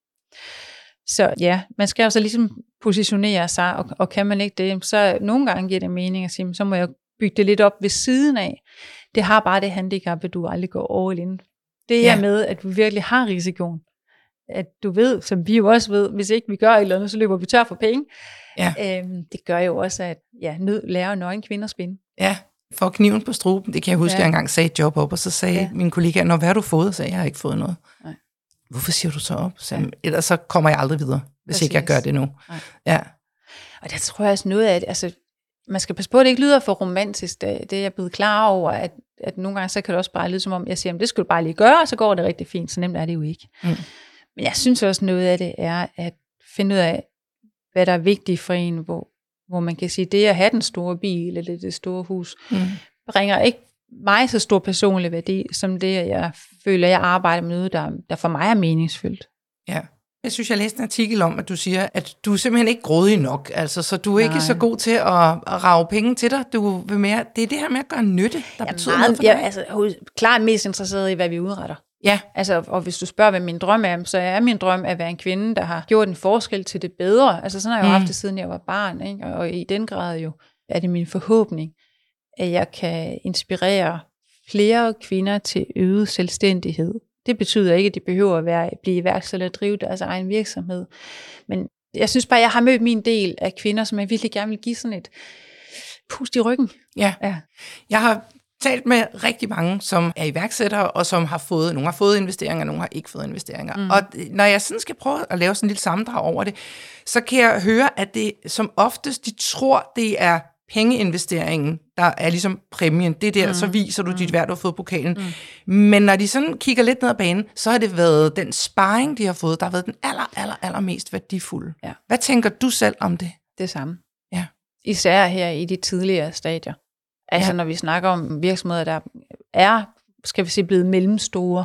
Så ja, man skal jo så ligesom positionere sig, og, og kan man ikke det, så nogle gange giver det mening at sige, så må jeg bygge det lidt op ved siden af. Det har bare det handicap, at du aldrig går all in. Det her ja. med, at du virkelig har risikoen. At du ved, som vi jo også ved, hvis ikke vi gør et eller andet, så løber vi tør for penge. Ja. Øhm, det gør jo også, at ja, nød lærer nøgen kvinder spinde. Ja, for kniven på struben, det kan jeg huske, ja. jeg engang sagde et job op, og så sagde ja. min kollega, når hvad har du fået? Så jeg har ikke fået noget. Nej. Hvorfor siger du så op? Så, ja. Ellers så kommer jeg aldrig videre, hvis Præcis. ikke jeg gør det nu. Nej. Ja. Og der tror jeg også noget af det, altså man skal passe på, at det ikke lyder for romantisk. Det, det er jeg blevet klar over, at, at nogle gange så kan det også bare lyde som om, jeg siger, det skal du bare lige gøre, og så går det rigtig fint. Så nemt er det jo ikke. Mm. Men jeg synes også noget af det er at finde ud af, hvad der er vigtigt for en, hvor, hvor man kan sige, det at have den store bil eller det store hus, mm. bringer ikke mig så stor personlig værdi, som det, at jeg føler, at jeg arbejder med noget, der, der for mig er meningsfyldt. Ja. Jeg synes, jeg læste en artikel om, at du siger, at du er simpelthen ikke grådig nok, altså, så du er Nej. ikke så god til at, at rage penge til dig. Du vil mere, det er det her med at gøre nytte, der ja, betyder meget, noget for dig. Jeg er altså, klart mest interesseret i, hvad vi udretter. Ja. Altså, og hvis du spørger, hvad min drøm er, så er min drøm at være en kvinde, der har gjort en forskel til det bedre. Altså sådan har jeg jo mm. haft det, siden jeg var barn, ikke? Og i den grad jo er det min forhåbning, at jeg kan inspirere flere kvinder til øget selvstændighed. Det betyder ikke, at de behøver at være, blive iværksætter eller drive deres egen virksomhed. Men jeg synes bare, at jeg har mødt min del af kvinder, som jeg virkelig gerne vil give sådan et pust i ryggen. Ja, ja. Jeg har talt med rigtig mange, som er iværksættere, og som har fået, nogle har fået investeringer, nogle har ikke fået investeringer. Mm. Og når jeg sådan skal prøve at lave sådan en lille sammendrag over det, så kan jeg høre, at det som oftest, de tror, det er pengeinvesteringen, der er ligesom præmien. Det er der, mm. så viser du mm. dit værd, du har fået pokalen. Mm. Men når de sådan kigger lidt ned ad banen, så har det været den sparring, de har fået, der har været den aller, aller, aller mest værdifulde. Ja. Hvad tænker du selv om det? Det samme. Ja. Især her i de tidligere stadier. Altså ja. når vi snakker om virksomheder, der er, skal vi sige, blevet mellemstore,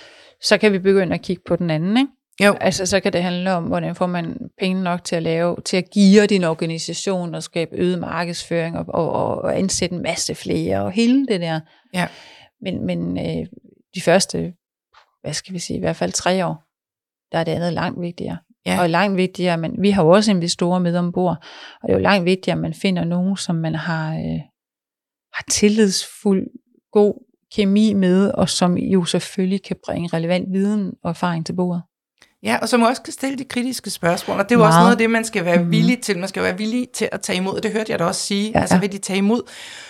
så kan vi begynde at kigge på den anden, ikke? Jo. Altså så kan det handle om, hvordan får man penge nok til at lave, til at geare din organisation og skabe øget markedsføring og, og, og ansætte en masse flere og hele det der. Ja. Men, men øh, de første, hvad skal vi sige, i hvert fald tre år, der er det andet langt vigtigere. Ja. Og langt vigtigere, men vi har jo også investorer med ombord, og det er jo langt vigtigere, at man finder nogen, som man har, øh, har tillidsfuld, god kemi med, og som jo selvfølgelig kan bringe relevant viden og erfaring til bordet. Ja, og som også kan stille de kritiske spørgsmål, og det er jo Meget. også noget af det, man skal være mm-hmm. villig til. Man skal være villig til at tage imod, og det hørte jeg da også sige. Ja, altså, vil de tage imod?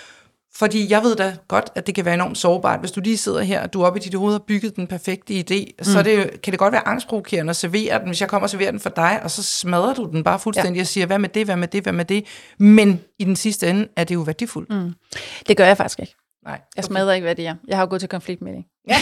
Fordi jeg ved da godt, at det kan være enormt sårbart. Hvis du lige sidder her, og du er oppe i dit hoved og bygget den perfekte idé, mm. så det, kan det godt være angstprovokerende at servere den, hvis jeg kommer og serverer den for dig, og så smadrer du den bare fuldstændig ja. og siger, hvad med det, hvad med det, hvad med det. Men i den sidste ende er det jo værdifuldt. Mm. Det gør jeg faktisk ikke. Nej. Okay. Jeg smadrer ikke værdier. Jeg har jo gået til konfliktmægling. Ja.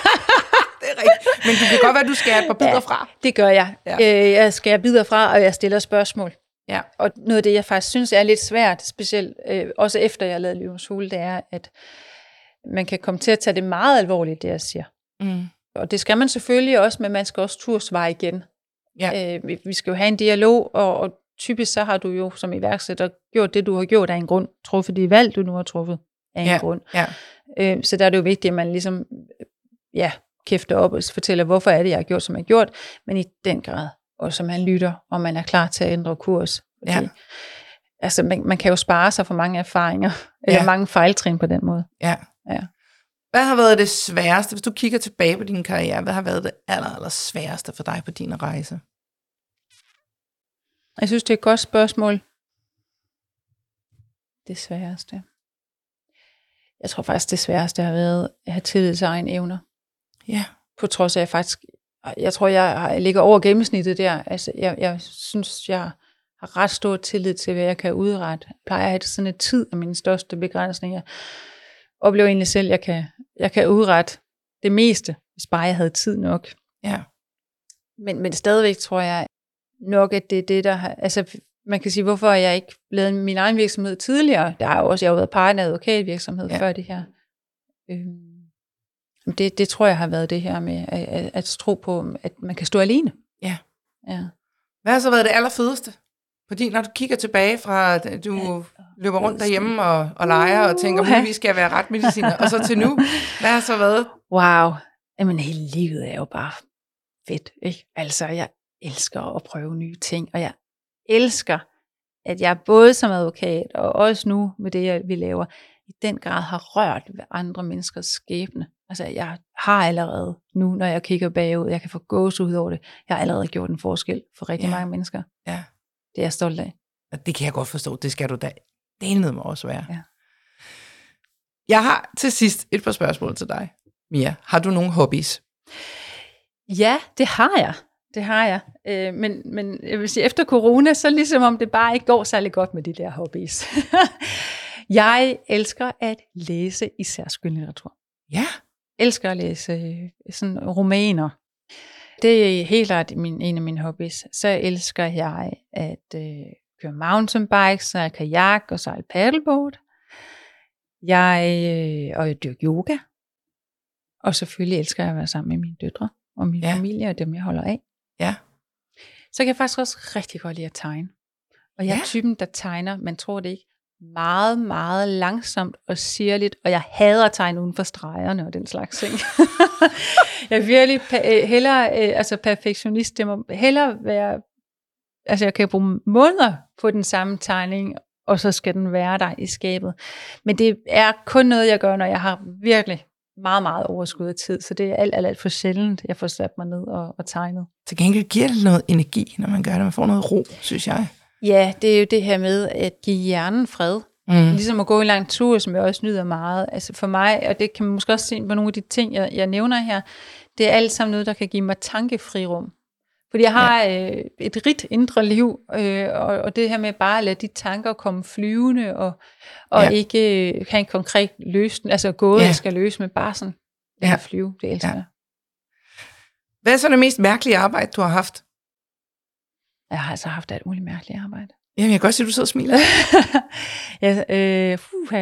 Det er rigtigt. Men det kan godt være, at du skærer et par bidder ja, fra. Det gør jeg. Ja. Øh, jeg skærer bidder fra, og jeg stiller spørgsmål. Ja. Og noget af det, jeg faktisk synes er lidt svært, specielt øh, også efter jeg har lavet Løvens Hule, det er, at man kan komme til at tage det meget alvorligt, det jeg siger. Mm. Og det skal man selvfølgelig også, men man skal også turde svare igen. Ja. Øh, vi, vi skal jo have en dialog, og, og typisk så har du jo som iværksætter gjort det, du har gjort af en grund. Truffet de valg, du nu har truffet af en Ja. grund. Ja. Øh, så der er det jo vigtigt, at man ligesom ja, kæfter op og fortæller, hvorfor er det, jeg har gjort, som jeg har gjort, men i den grad også, man lytter, og man er klar til at ændre kurs. Fordi, Ja. altså, man, man kan jo spare sig for mange erfaringer, eller Ja. mange fejltrin på den måde. Ja. Ja. Hvad har været det sværeste, hvis du kigger tilbage på din karriere, hvad har været det aller, aller sværeste for dig på din rejse? Jeg synes, det er et godt spørgsmål. Det sværeste. Jeg tror faktisk, det sværeste har været at have tillid til egen evner. Ja. På trods af, at jeg faktisk, jeg tror, jeg ligger over gennemsnittet der. Altså, jeg, jeg synes, jeg har ret stor tillid til, hvad jeg kan udrette. Jeg plejer at have sådan en tid af mine største begrænsninger. Jeg oplever egentlig selv, at jeg kan, jeg kan udrette det meste, hvis bare jeg havde tid nok. Ja. Men, men stadigvæk tror jeg nok, at det er det, der har... Altså, man kan sige, hvorfor har jeg ikke lavet min egen virksomhed tidligere? Der har jo også, jeg har været partner i advokatvirksomhed ja. før det her. Øhm, det, det tror jeg har været det her med at, at, at tro på, at man kan stå alene. Ja. Ja. Hvad har så været det allerfedeste? Fordi når du kigger tilbage fra, du ja. løber rundt derhjemme og, og leger og tænker, uh-huh. vi skal være retmediciner, og så til nu, hvad har så været? Wow. Jamen hele livet er jo bare fedt, ikke? Altså, jeg elsker at prøve nye ting, og jeg elsker, at jeg både som advokat, og også nu med det, vi laver, i den grad har rørt ved andre menneskers skæbne. Altså, jeg har allerede nu, når jeg kigger bagud, jeg kan få gåsehud over det, jeg har allerede gjort en forskel for rigtig ja. mange mennesker. Ja. Det er jeg stolt af. Det kan jeg godt forstå, det skal du da dele med også være. Ja. Jeg har til sidst et par spørgsmål til dig, Mia. Har du nogle hobbies? Ja, det har jeg. Det har jeg. Øh, men, men jeg vil sige, efter corona, så ligesom om det bare ikke går særlig godt med de der hobbies. Jeg elsker at læse især skønlitteratur. Ja. Elsker at læse sådan romaner. Det er helt klart min, en af mine hobbies. Så elsker jeg at øh, køre mountainbike, så kajak og sejle paddleboard. Jeg øh, og jeg dyrker yoga. Og selvfølgelig elsker jeg at være sammen med mine døtre og min ja. familie og dem, jeg holder af. Ja. Så kan jeg faktisk også rigtig godt lide at tegne. Og jeg er ja. typen, der tegner, man tror det ikke, meget, meget langsomt og sirligt, og jeg hader at tegne uden for stregerne og den slags ting. Jeg er virkelig hellere, altså perfektionist, det må hellere være, altså jeg kan bruge måneder på den samme tegning, og så skal den være der i skabet. Men det er kun noget, jeg gør, når jeg har virkelig meget, meget overskud af tid, så det er alt, alt, alt for sjældent, jeg får sat mig ned og, og tegnet. Til gengæld giver det noget energi, når man gør det, man får noget ro, synes jeg. Ja, det er jo det her med at give hjernen fred. Mm. Ligesom at gå en lang tur, som jeg også nyder meget. Altså for mig, og det kan man måske også se på nogle af de ting, jeg, jeg nævner her, det er alt sammen noget, der kan give mig tankefrirum. Fordi jeg har ja. øh, et rigt indre liv, øh, og, og det her med bare at lade de tanker komme flyvende, og, og ja. ikke øh, have en konkret løsning, altså gåde, ja. jeg skal løse, men bare sådan, det ja. flyve, det elsker jeg. Ja. Hvad er så det mest mærkelige arbejde, du har haft? Jeg har altså haft alt muligt mærkeligt arbejde. Jamen, jeg kan godt se, at du sidder og smiler. ja, øh, fuha.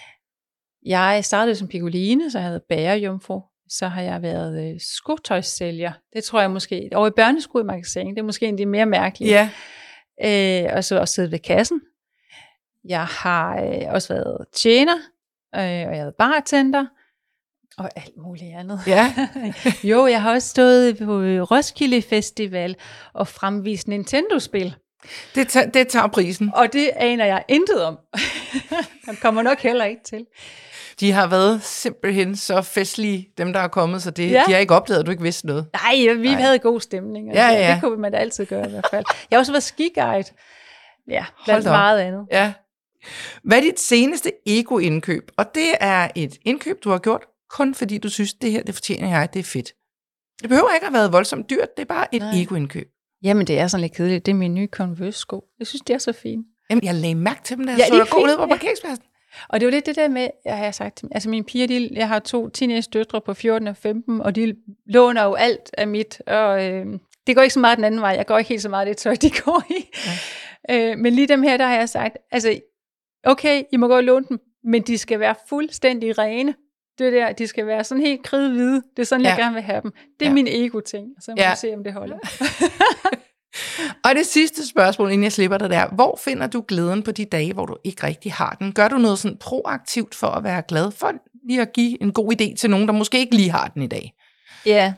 Jeg startede som piccoline, så jeg havde bagerjomfru. Så har jeg været øh, skotøjssælger. Det tror jeg måske, over i børnesko i magasin, det er måske en af de mere mærkelige. Ja. Øh, og så også siddet ved kassen. Jeg har øh, også været tjener, øh, og jeg har været bartender, og alt muligt andet. Ja. Jo, jeg har også stået på Roskilde Festival og fremvist Nintendo-spil. Det, tager, det tager prisen. Og det aner jeg intet om. Jeg kommer nok heller ikke til. De har været simpelthen så festlige, dem der er kommet, så det, ja. de har ikke oplevet, at du ikke vidste noget. Nej, vi Nej. havde god stemning. Altså. Ja, ja. Det kunne man da altid gøre i hvert fald. Jeg har også været skiguide. Ja, blandt meget andet. Ja. Hvad er dit seneste ego-indkøb? Og det er et indkøb, du har gjort, kun fordi du synes, det her, det fortjener jeg, det er fedt. Det behøver ikke at have været voldsomt dyrt, det er bare et Nej. ego-indkøb. Jamen, det er sådan lidt kedeligt. Det er mine nye Converse-sko. Jeg synes, det er så fint. Jamen, jeg lagde mærke til dem, der ja, så der gå ned på parkeringspladsen. Og det er jo lidt det der med, jeg har sagt til altså mine piger, de, jeg har to teenage-døtre på fjorten og femten, og de låner jo alt af mit, og øh, det går ikke så meget den anden vej, jeg går ikke helt så meget det tøj, de går i. Ja. Øh, men lige dem her, der har jeg sagt, altså, okay, I må gå og låne dem, men de skal være fuldstændig rene. Det der, de skal være sådan helt kridhvide. Det er sådan, ja. jeg gerne vil have dem. Det er ja. min ego-ting. Så må ja. vi se, om det holder. Og det sidste spørgsmål, inden jeg slipper dig der. Hvor finder du glæden på de dage, hvor du ikke rigtig har den? Gør du noget sådan proaktivt for at være glad? For lige at give en god idé til nogen, der måske ikke lige har den i dag. Ja.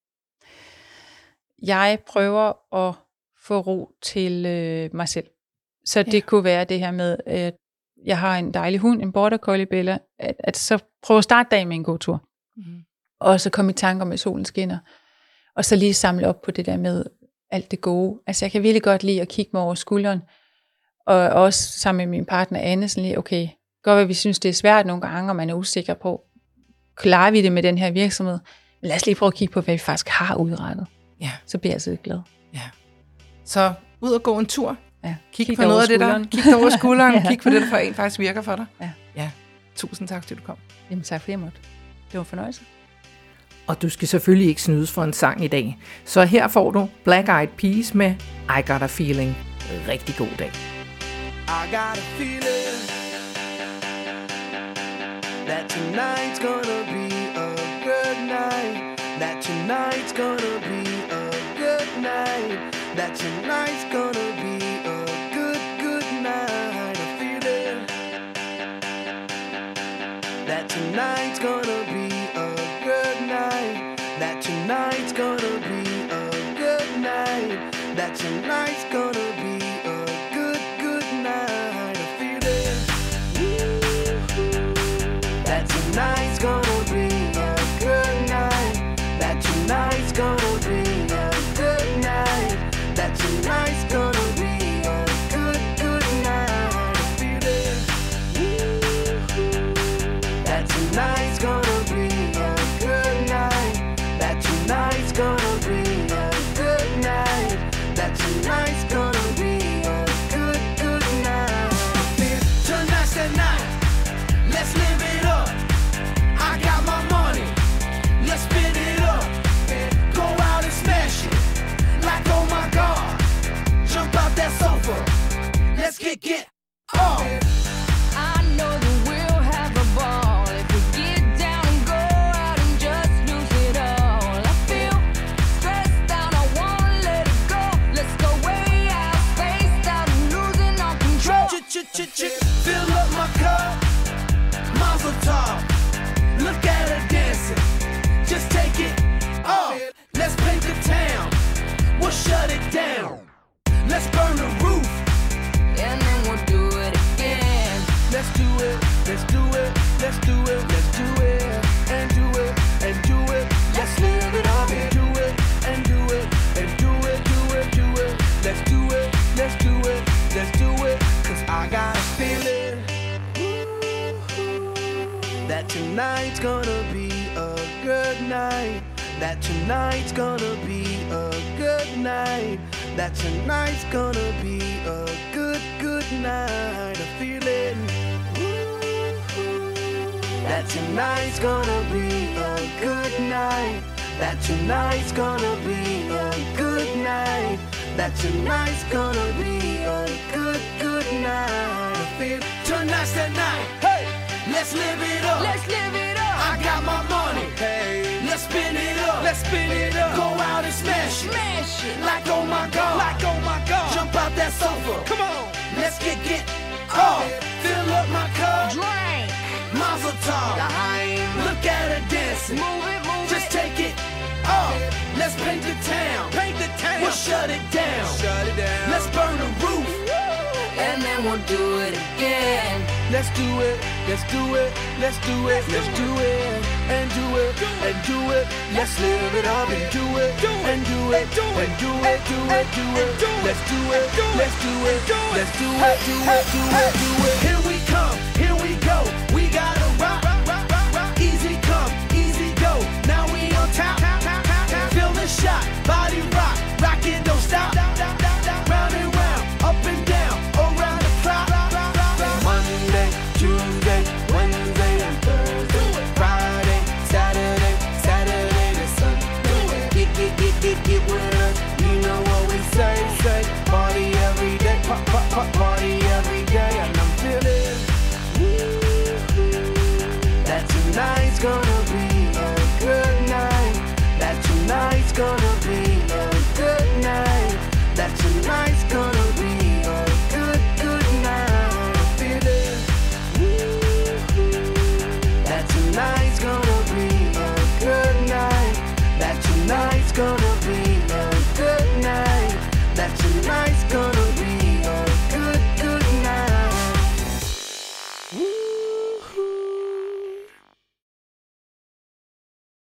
Jeg prøver at få ro til øh, mig selv. Så det ja. kunne være det her med, at jeg har en dejlig hund, en border collie Bella, at, at så prøve at starte dagen med en god tur. Mm-hmm. Og så komme i tanker med solen skinner. Og så lige samle op på det der med alt det gode. Altså jeg kan virkelig godt lide at kigge mig over skulderen. Og også sammen med min partner Anne, sådan lige, okay, godt hvad vi synes, det er svært nogle gange, og man er usikker på, klarer vi det med den her virksomhed? Men lad os lige prøve at kigge på, hvad vi faktisk har udrettet. Ja. Så bliver jeg altså glad. Ja. Så ud og gå en tur. Ja. Kig, kig på noget af det der. Kig over skulderen. ja. Kig på det, der for en faktisk virker for dig. Ja. Ja. Tusind tak, til du kom. Jamen tak fordi jeg måtte. Det var en fornøjelse. Og du skal selvfølgelig ikke snydes for en sang i dag. Så her får du Black Eyed Peas med I Got a Feeling. Rigtig god dag. I got a feeling that tonight's gonna be a good night. That tonight's gonna be a good night. That tonight's gonna be a good, good night. A feeling that tonight's gonna be a good night. That tonight's gonna be a good night. That tonight's gonna be a good, good night. A feeling that tonight's gonna be a good night. That tonight's gonna be a good night. That tonight's gonna be a good, good night. A feeling that tonight's gonna be a good night. That tonight's gonna be a good night. That tonight's gonna be a good, good night. Tonight's the night. Let's live it up. I got my money. Let's spin it up. Go out and smash it. Like oh my God. Jump out that sofa. Let's get get off. I know that we'll have a ball if we get down and go out and just lose it all. I feel stressed out, I wanna let it go. Let's go way out, spaced out and losing all control. Fill up my cup. Mazel tov. Look at her dancing. Just take it off. Let's paint the town. We'll shut it down. Let's burn the roof. And then we'll do it again. Let's do it. Let's do it. Let's do it. Let's do it. And do it. And do it. Let's live it up and do it. And do it. And do it. Do it. Do it. Let's do it. Let's do it. Let's do it. Cause I got a feeling that tonight's gonna be a good night. That tonight's gonna be a good night. That tonight's gonna be a good, good night. A feeling that tonight's gonna be a good night. That tonight's gonna be a good night. That tonight's gonna be a good, good night. I feel tonight's the night. Hey, let's live it up. Let's live it up. I got my money. Hey, let's spin it up. Let's spin it up. Go out and smash it. Smash it. Like oh my God. Like oh my God. Jump out that sofa. Come on. Let's get get off. Fill up my cup. Drink. Mazel tov. Look at her dancing. Move it, move Just it. take it off. Let's paint the town. Paint the town. We'll shut it down. Shut it down. Let's burn the roof. And then we'll do it again. Let's do it. Let's do it. Let's do it. Let's do it. And do it. And do it. Let's live it up and do it. And do it. And do it. Do it. Do it. Let's do it. Let's do it. Let's do it. Do it. Do it. Do it. Here we come. Here we go. We gotta rock. Easy come. Easy go. Now we on top. Feel the shot. Body rock. Rock it. Don't stop. Round and round. Up and down. Around the clock. Monday, Tuesday, Wednesday, and Thursday. Friday, Saturday, Saturday to Sunday. Get, get, get, get, get with us. You know what we say, say. Party every day, pop, pop, pop, party every day. And I'm feeling that tonight's gonna Tonight's gonna